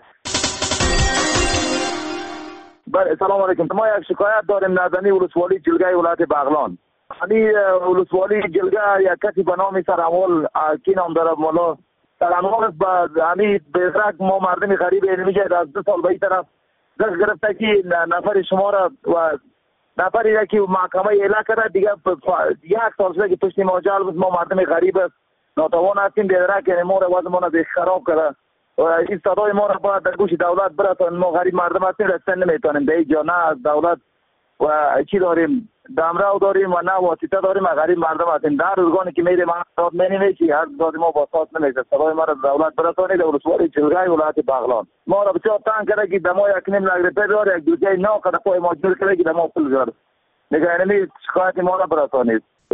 بله سلام علیکم. ما یک شکایت داریم نزدیک ولسوالی جلگه ولایت بغلان. یعنی ولسوالی جلگه یک کسی به نام سرامول کی نام داره مولا سلامات با یعنی بزرگ ما مردم غریب اینجا از 2 سال به این طرف دست گرفته که نفر شما را و نفری را که محکمه اعلام کرده دیگه 1 سال شده که پشت ماجال بود. ما مردم غریب ناتوان هستیم، بیدرک که ما را وضع ما را خراب کرده و این صدای ما را باید در گوش دولت برسان. ما غریب مردم هستیم رسیدن نمیتونیم به اینجا، نه از دولت و چی داریم دمراو داریم و نه واسطه داریم، غریب مردم هستیم. در روزگانی که میریم حساب مینیمیشی هر داد ما با ساز نمیشه. صدای ما را دولت برسانید. ولسوالی جلگه ولایت بغلان ما را بسیار تنگ کرده که دما 1.5 لک روپیه بیاره، یک دوجه نو کرده پای ما جور کرده که دما پول بیاره. نگه اینمی شکایت ما را برسانید.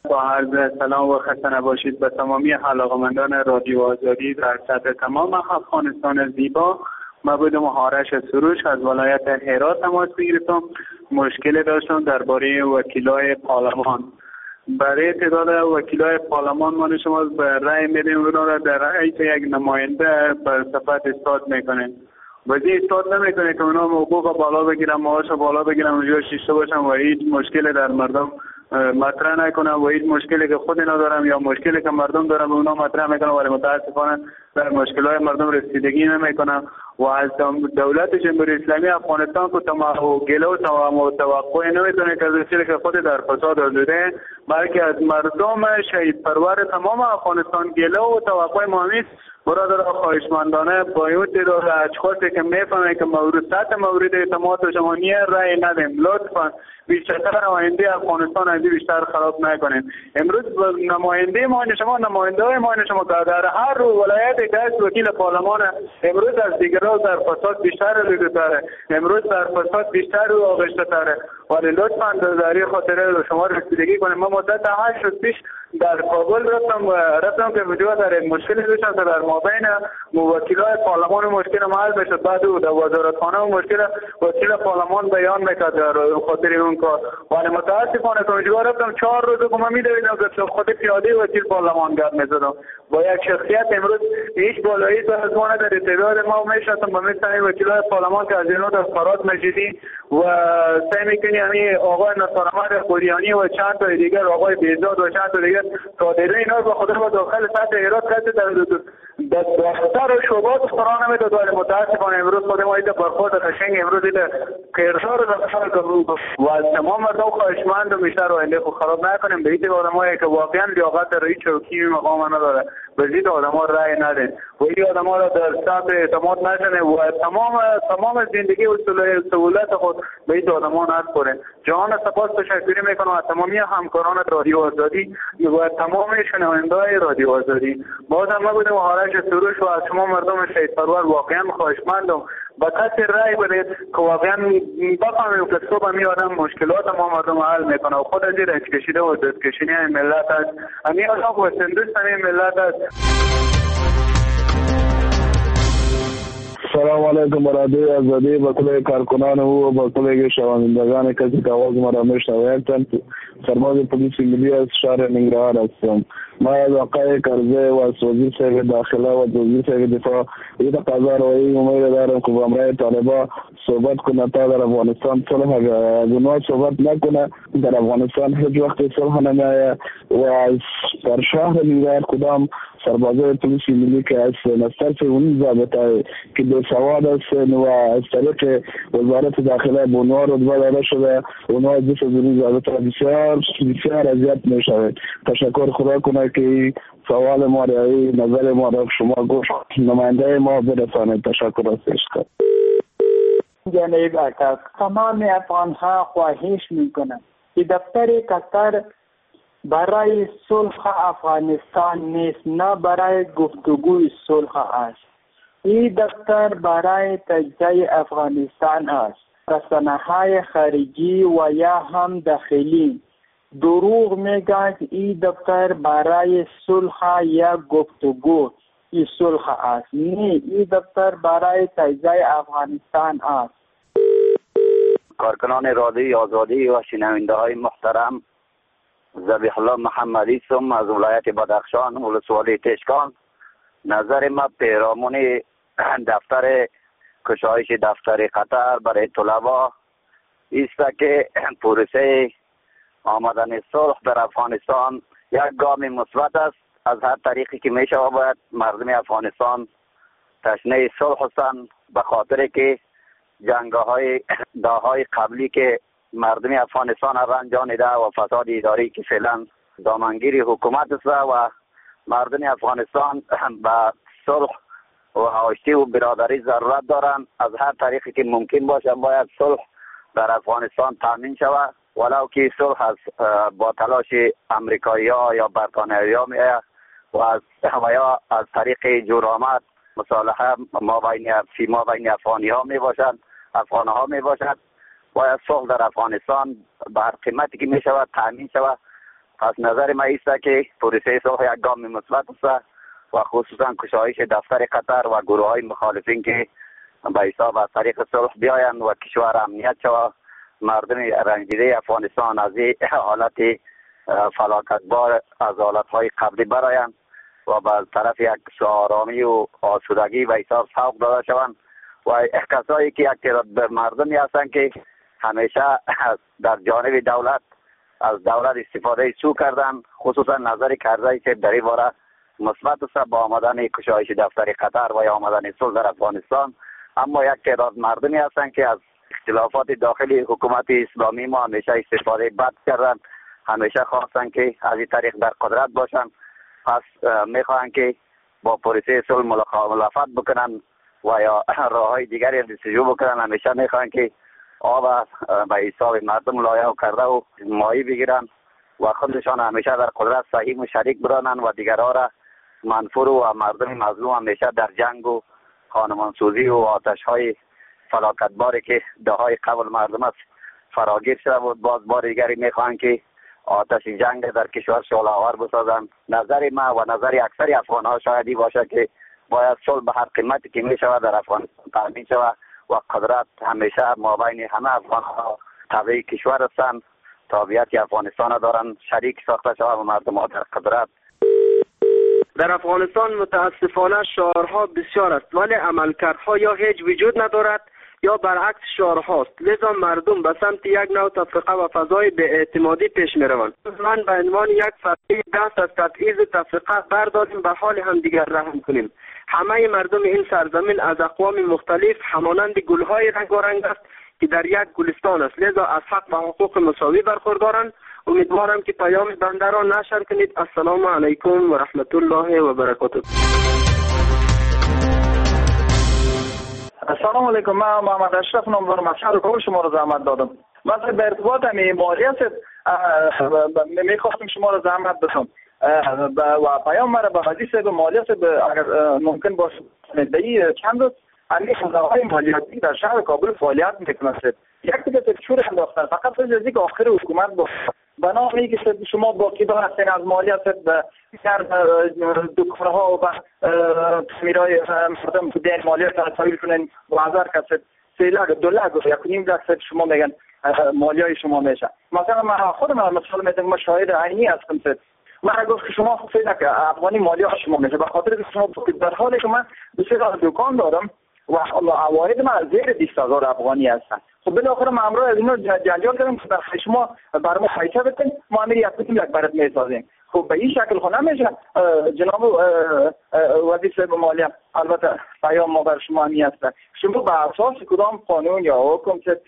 با عرض سلام و خسته نباشید به تمامی علاقه‌مندان رادیو آزادی در سطح تمام افغانستان زیبا. من بودم آرش سروش از ولایت هرات تماس گرفتم. مشکل داشتم درباره وکیلای پارلمان. برای تعداد وکیلای پارلمان ما شما به رأی میدیم اونا را در حیث یک نماینده به صفت استاد میکنه. ولی استاد نمیکنه که اونا حقوق بالا بگیرن، معاش بالا بگیرن، اونجا شیشته باشن و هیچ مشکل در مردم مطرح نکنن و هیچ مشکلی که خود اینا دارن یا مشکلی که مردم دارن اونا مطرح میکنن ولی متاسفانه در مشکلات مردم رسیدگی نمیکنن و از دولت جمهوری اسلامی افغانستان که گله و توقع نمیتونه که از چیزی که خود در فساد آلوده بلکه از مردم شهید پرور تمام افغانستان گله و توقع مهمی است. برادر خواهشمندانه با این تعداد اشخاصی که میفهمه که سطح مورد اعتماد شما نیه رای ندیم، لطفا بیشتر نماینده افغانستان از بیشتر خراب نکنیم. امروز نماینده ما شما نماینده ما شما در هر ولایت که وکیل پارلمان امروز از دیگران در فساد بیشتر لیدتره، امروز در فساد بیشتر و آغشته تره. ولی لطفا در خاطر شما رسیدگی کنیم. ما مدت 8 روز پیش در کابل رفتم که وجود در مشکلی داشتم که در مابین وکیلای پارلمان مشکل حل بشه. بعد در وزارتخانه مشکل وکیل پارلمان بیان میکرد در خاطر اون کار. ولی متاسفانه که وجود رفتم 4 روز که من میدویدم که خود پیاده وکیل پارلمان گرد میزدم با یک شخصیت امروز هیچ بالایی سازمان در تعداد ما میشناسم با مثل وکیلای پارلمان که از اینو در فرات مجیدی و سعی میکنی همین آقای نصرآمد قریانی و چند تا دیگر آقای بیزاد و چند تا دیگر صادره اینا با خود ما داخل سطح هرات کسی در دفتر و شعبات قرار نمیداد. ولی متاسفانه امروز خود ما ایده برخورد قشنگ امروز ایده کردار دفتر و از تمام مردم خواهشمند و بیشتر آینده خود خراب نکنیم. به این آدمایی که واقعا لیاقت در این چوکی مقام نداره بزید آدم ها رای ندن و این آدم ها را در سطح اعتماد نشنه و تمام زندگی و سهولت خود به این آدم ها نسپرن. جهان سپاس تشکر میکنم از تمامی همکاران رادیو آزادی و تمام شنونده‌های رادیو آزادی. بازم ما بودم آرش سروش و از شما مردم شهید پرور واقعا خواهشمندم با کسی رای بدید که واقعا بفهمیم که صبح می آدم مشکلات ما مردم حل میکنه و خود از این رنج کشیده و دست کشیده ملت است. همین آدم و سندوست همین ملت است. سلام علیکم برادری آزادی با کل کارکنان و با کل شنوندگان کسی که آواز ما را میشنوید. سرباز پلیس ملی از شهر ننگرهار هستم. ما از واقع کرزه و از وزیر صاحب داخله و وزیر صاحب دفاع این تقاضا رو امید دارم که با امرای طالبا صحبت کنه تا در افغانستان صلح گناه صحبت نکنه. در افغانستان هیچ وقت صلح نمیآید و از در شهر ننگرهار کدام سربازای پلیس ملی که از نصرف اون ضابطه که دو سواد است و از طریق وزارت داخله به اونها رتبه داده شده اونها از دست زیر ضابطه بسیار اذیت میشود. تشکر خدا کنه که سوال ما را نظر ما را شما گوش نماینده ما برسانید. تشکر از عشق. جناب عطا تمام افغان ها خواهش میکنم که دفتر قطر برای صلح افغانستان نیست، نه برای گفتگوی صلح است. این دفتر برای تجزیه افغانستان است. رسانه‌های خارجی و یا هم داخلی دروغ میگوید این دفتر برای صلح یا گفتگو این صلح است. نه، این دفتر برای تجزیه افغانستان است. کارکنان رادیو آزادی و شنونده های محترم، ذبیح الله محمدی سم از ولایت بدخشان ولسوالی تشکان. نظر ما پیرامون دفتر کشایش دفتر قطر برای طلبا است که پروسه آمدن صلح در افغانستان یک گام مثبت است. از هر طریقی که می شود باید مردم افغانستان تشنه صلح هستند، به خاطر که جنگ‌های داهای قبلی که مردم افغانستان را انجامیده و فساد اداری که فعلا دامنگیری حکومت است و مردم افغانستان به صلح و آشتی و برادری ضرورت دارند. از هر طریقی که ممکن باشه باید صلح در افغانستان تامین شود، ولو که صلح با تلاش امریکایی‌ها یا بریتانیایی‌ها میآید و یا از طریق جرامت مصالحه ما بین افغانی‌ها میباشد، افغان‌ها میباشد. باید صلح در افغانستان به هر قیمتی که میشود تامین شود پس نظر ما است که پروسه صلح یک گام مثبت است و خصوصا کشایش دفتر قطر و گروه های مخالفین که به حساب از طریق صلح بیایند و کشور امنیت شود، مردم رنجیده افغانستان از این حالت فلاکتبار از حالتهای قبلی برایند و به طرف یک آرامی و آسودگی به حساب سوق داده شوند و کسایی که یک تعداد به مردمی هستند که همیشه در جانب دولت از دولت استفاده سو کردن، خصوصا نظر کرزی که در این باره مثبت است با آمدن کشایش دفتر قطر و یا آمدن صلح در افغانستان. اما یک تعداد مردمی هستند که از اختلافات داخلی حکومت اسلامی ما همیشه استفاده بد کردن، همیشه خواستن که از این طریق در قدرت باشن. پس میخواهند که با پروسه صلح مخالفت بکنن و یا راههای دیگری جستجو بکنن. همیشه میخواهند که آب به حساب مردم لایحه کرده و ماهی بگیرن و خودشان همیشه در قدرت صحیح و شریک برانن و دیگرها را منفور و مردم مظلوم همیشه در جنگ و خانمانسوزی و آتش های فلاکتباری که دههای قبل مردم است فراگیر شده بود. باز بار دیگری میخواهند که آتش جنگ در کشور شعله‌آور بسازند. نظر ما و نظر اکثر افغان‌ها شاید باشه که باید صلح به هر قیمتی که میشود در افغانستان تامین شود و قدرت همیشه مابین همه افغان‌ها تابع کشور هستند. تابعیت افغانستان دارند، شریک ساخته شود و مردم ها در قدرت. در افغانستان متاسفانه شعارها بسیار است ولی عملکردها یا هیچ وجود ندارد یا برعکس شعارهاست. لذا مردم به سمت یک نوع تفرقه و فضای بی‌اعتمادی پیش می‌روند. من به عنوان یک فرد دست از تبعیض تفرقه برداریم، به حال همدیگر رحم کنیم. همه مردم این سرزمین از اقوام مختلف همانند گل‌های رنگارنگ است که در یک گلستان است، لذا از حق و حقوق مساوی برخوردارند. امیدوارم که پیام بنده را نشر کنید. السلام علیکم و رحمت الله و برکاته. السلام علیکم. من محمد اشرف نامور مشهد کار شما را زحمت دادم. مثلا به ارتباط مالیات میخواستم شما را زحمت بدم و پیام مرا به حدیث به مالیات اگر ممکن باشه در چند روز همین خداهای مالیاتی در شهر کابل فعالیت میکنند. یک دیگه تفشور انداختن فقط از که آخر حکومت با بنابراین که شما باقی هستین از مالیات در دکانها و تعمیرهای مردم دین مالیات را تحویل کنین و هزار کسد 3 لک 2 لک 1.5 لک شما میگن مالیای شما میشه. مثلا من خودم مثلا میگم ما شاهد عینی هستم. من گفت که شما خود 3 لک افغانی مالیات شما میشه، به خاطر که شما در حالی که من 2 دکان دارم و عواید من زیر 200,000 افغانی هستن. خب بالاخره ما امروز از اینو جنجال کردیم که شما برای ما خیچه بتین ما امیر یک برات میسازیم. خب به این شکل خود نمیشه. جناب وزیر مالیه البته پیام ما بر شما همی هست، شما به اساس کدام قانون یا حکم که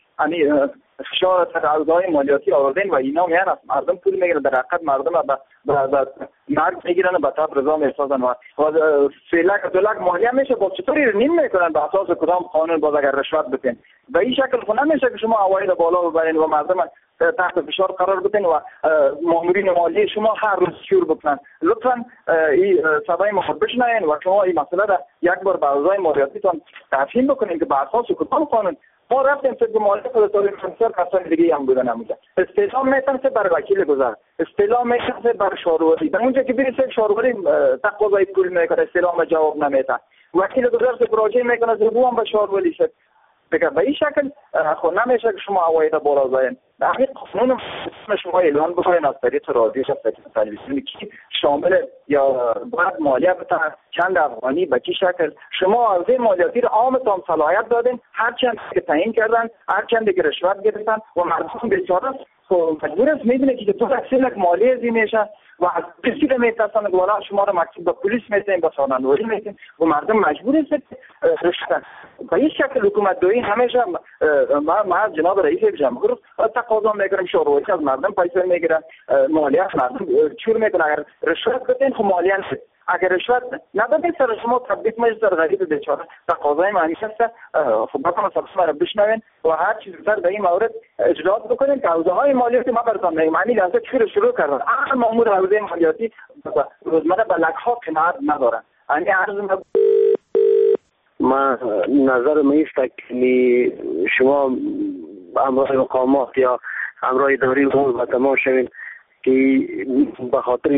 فشار تقاضای مالیاتی آوردین و اینا میان از مردم پول میگیرن، در حقیقت مردم به مرگ میگیرن و به تاب رضا میسازن و 3 لک 2 لک مالیه میشه. با چطوری نیم میکنن به اساس کدام قانون باز اگر رشوت بدین؟ به این شکل خود نمیشه که شما عواید بالا ببرین و مردم تحت فشار قرار بدین و مامورین مالی شما هر روز شور بکنن. لطفا این صدای ما خود بشنوین و شما این مسئله را یک بار به اعضای مالیاتیتان تفهیم بکنین که به اساس کدام قانون ما رفتیم طبق مالیات خودتون کنسر کسان دیگه هم بودن نمیده. استعلام میتونسته برای وکیل گذر، استعلام میتونسته برای شاروری، در اونجا که برید شاروری تقاضای پول میکنه استعلام جواب نمیده، وکیل گذر که مراجعه میکنه زبون هم به شاروری شد. بگه به این شکل خود نمیشه که شما عواید بالا ببرین. در همین قانون شما اعلان بکنین از طریق رادیو از طریق تلویزیونی که شامل یا باید مالیه بتن چند افغانی به چه شکل شما عرضه مالیاتی را عامتان صلاحیت دادین، هر چند که تعیین کردن، هر چند که رشوت گرفتن و مردم بیچاره مجبور است میدونه که تو تقسیم مالیه زی میشه و از کسی رو میترسن والا شما رو مکتوب به پلیس میتین به سانندوری میتین و مردم مجبور است رشتن. به این شکل حکومت دویی همیشه ما جناب رئیس جمهور تقاضا میکنم شوروی از مردم پیسه میگیرن، مالیه مردم چور میکنن. اگر رشوت بدین خب مالیه نشه، اگر رشوت ندادین سر شما تبدیل میشه در غریب بیچاره. تقاضای معنی است خب بکنم سبسمه رو بشنوین و هر چیز سر به این مورد اجرات بکنین که حوزه های مالیاتی ما براتون میگم معنی لحظه چی رو شروع کردن. هر مامور حوزه مالیاتی روزمره به لک‌ها قناعت ندارن. یعنی عرض من نظر من است که شما همراه مقامات یا همراه اداره امور و تمام شوین که به خاطر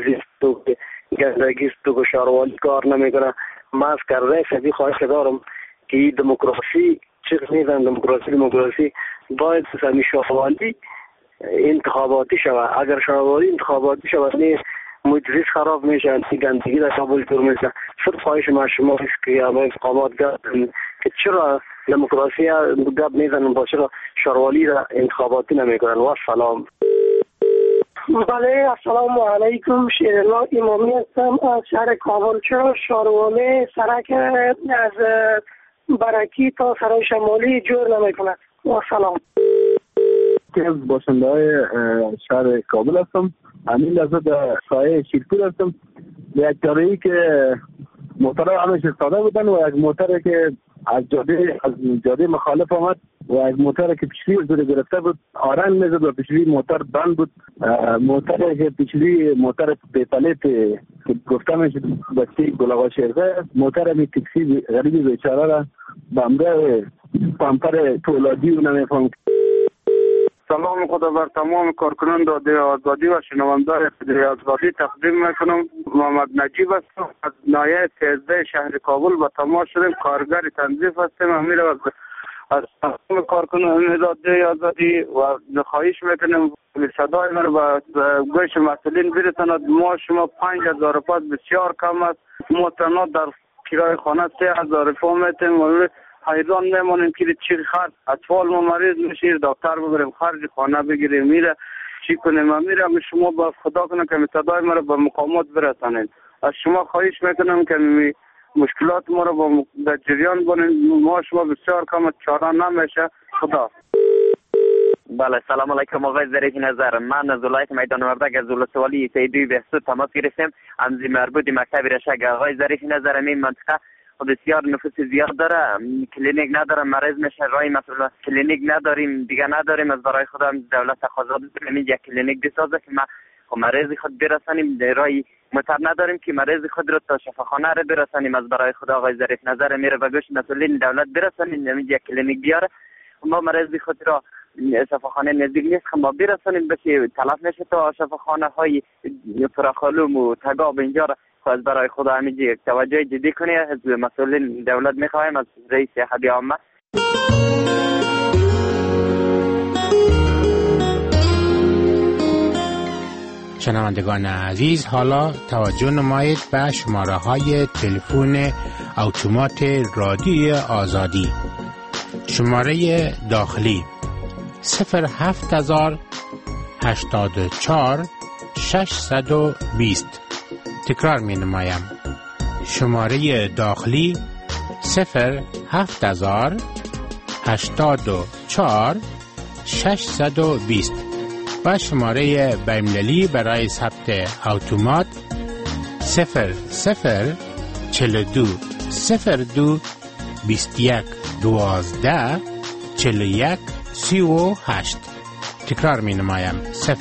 گندگی است و شهرواری کار نمیکنه. من از کرده سبی خواهش دارم که دموکراسی چیز میزن، دموکراسی باید سمی شهرواری انتخاباتی شود. اگر شهرواری انتخاباتی شود نه مجلس خراب میشه، گندگی در قبول تر میشه. صرف خواهش ما شما است که همه اقامات کردن که چرا دموکراسی گپ میزنن با چرا شهرواری را انتخاباتی نمیکنن. و سلام. بله السلام علیکم. شیرالله امامی هستم از شهر کابل. چرا شهرواری سرک از برکی تا سرای شمالی جور نمیکنه؟ و سلام. که از باشنده های شهر کابل هستم. همین لحظه سایه شیرپور هستم. یک کاری که موتر همش استاده بودن و یک موتر که از جاده مخالف آمد و یک موتر که پیشلی زیر گرفته بود آرنگ میزد و پیشلی موتر بند بود. موتر که پیشلی موتر پیپلیت که گفته میشه بچه گلاغا شیرزه، موتر می تکسی غریبی بیچاره را به امراه پامپر تولادی و نمیفهم. سلام خدا بر تمام کارکنان رادیو آزادی و شنوندگان رادیو آزادی تقدیم میکنم. محمد نجیب هستم از ناحیه 13 شهر کابل. با تماس شدیم کارگر تنظیف هستم. امیر از تمام کارکنان رادیو آزادی و خواهش میکنم صدای من به گوش مسئولین برساند. ما شما 5000 پاس بسیار کم است. ما تنها در کرای خانه 3000 پا میتیم. حیران میمانیم که چی خرج اطفال ما مریض میشه، دکتر ببریم، خرج خانه بگیریم، میره چی کنیم. میرم شما با خدا کنه که صدای ما رو به مقامات برسانید. از شما خواهش میکنم که مشکلات ما رو در جریان بانید. ما شما بسیار کم چاره نمیشه. خدا. بله سلام علیکم آقای ظریف نظر. من از ولایت میدان وردک از ولسوالی سیدوی بهسود تماس گرفتم. امضی مربوط مکتب رشک. آقای ظریف نظر این منطقه بسیار نفوس زیاد داره، کلینیک نداره، مریض میشه. رای مثلا کلینیک نداریم دیگه، نداریم. از برای خدا دولت تقاضا داریم یک کلینیک بسازه که ما مریض خود برسانیم. رای موتر نداریم که مریض خود رو تا شفاخانه رو برسانیم. از برای خدا آقای ظریف نظر میره به گوش مسئولین دولت برسانیم یک کلینیک بیاره. ما مریض خود را شفاخانه نزدیک نیست ما برسانیم بشه تلف نشه تا شفاخانه های فراخالوم و تگاب اینجا را. از برای خدا همیشه توجه جدی کنه. از مسئولین دولت میخوایم از رئیس هدیه عامه. شنوندگان عزیز، حالا توجه نمایید به شماره های تلفن اتومات رادیو آزادی. شماره داخلی 07084 620. تکرار می نمایم. شماره داخلی 07084 620 و شماره بین‌المللی برای ثبت اتومات 0042 02 21 12 41 38. تکرار می نمایم.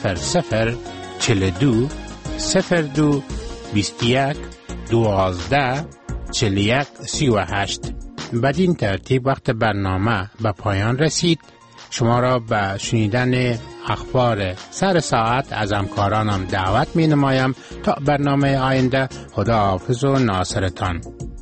0042 02 21 12 41 38. بدین ترتیب وقت برنامه به پایان رسید. شما را به شنیدن اخبار سر ساعت از همکارانم دعوت می نمایم. تا برنامه آینده، خدا حافظ و ناصرتان.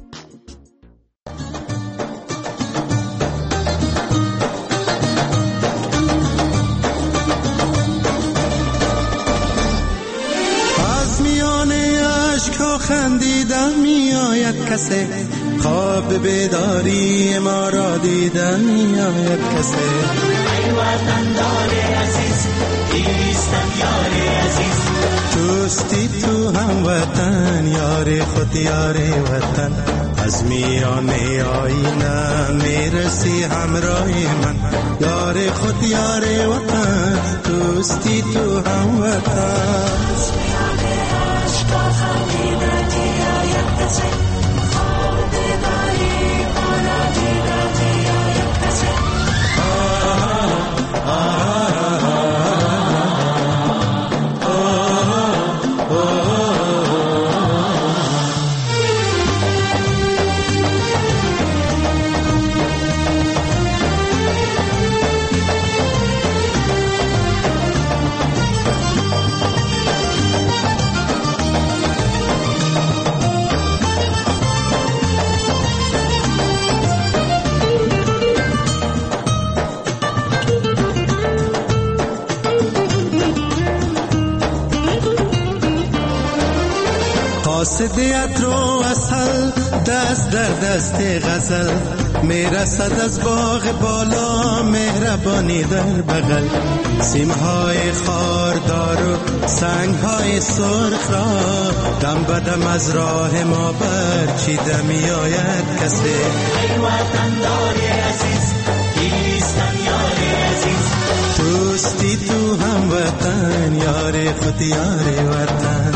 خندیدن می آید کسی، خواب بیداری ما را دیدن می آید کسی. ای وطندار عزیز، کیستم یار عزیز، توستی تو هم وطن، یار خود یار وطن. از میانه آینه میرسی همراه من، یار خود یار وطن، توستی تو هم وطن. قاصد عطر و عسل دست در دست غزل میرسد از باغ بالا مهربانی در بغل سیمهای خاردار و سنگهای سرخ را دم بدم از راه ما برچیده می آید کسی ای وطندار عزیز کیستم یار عزیز دوستی تو هم وطن یار خود یار وطن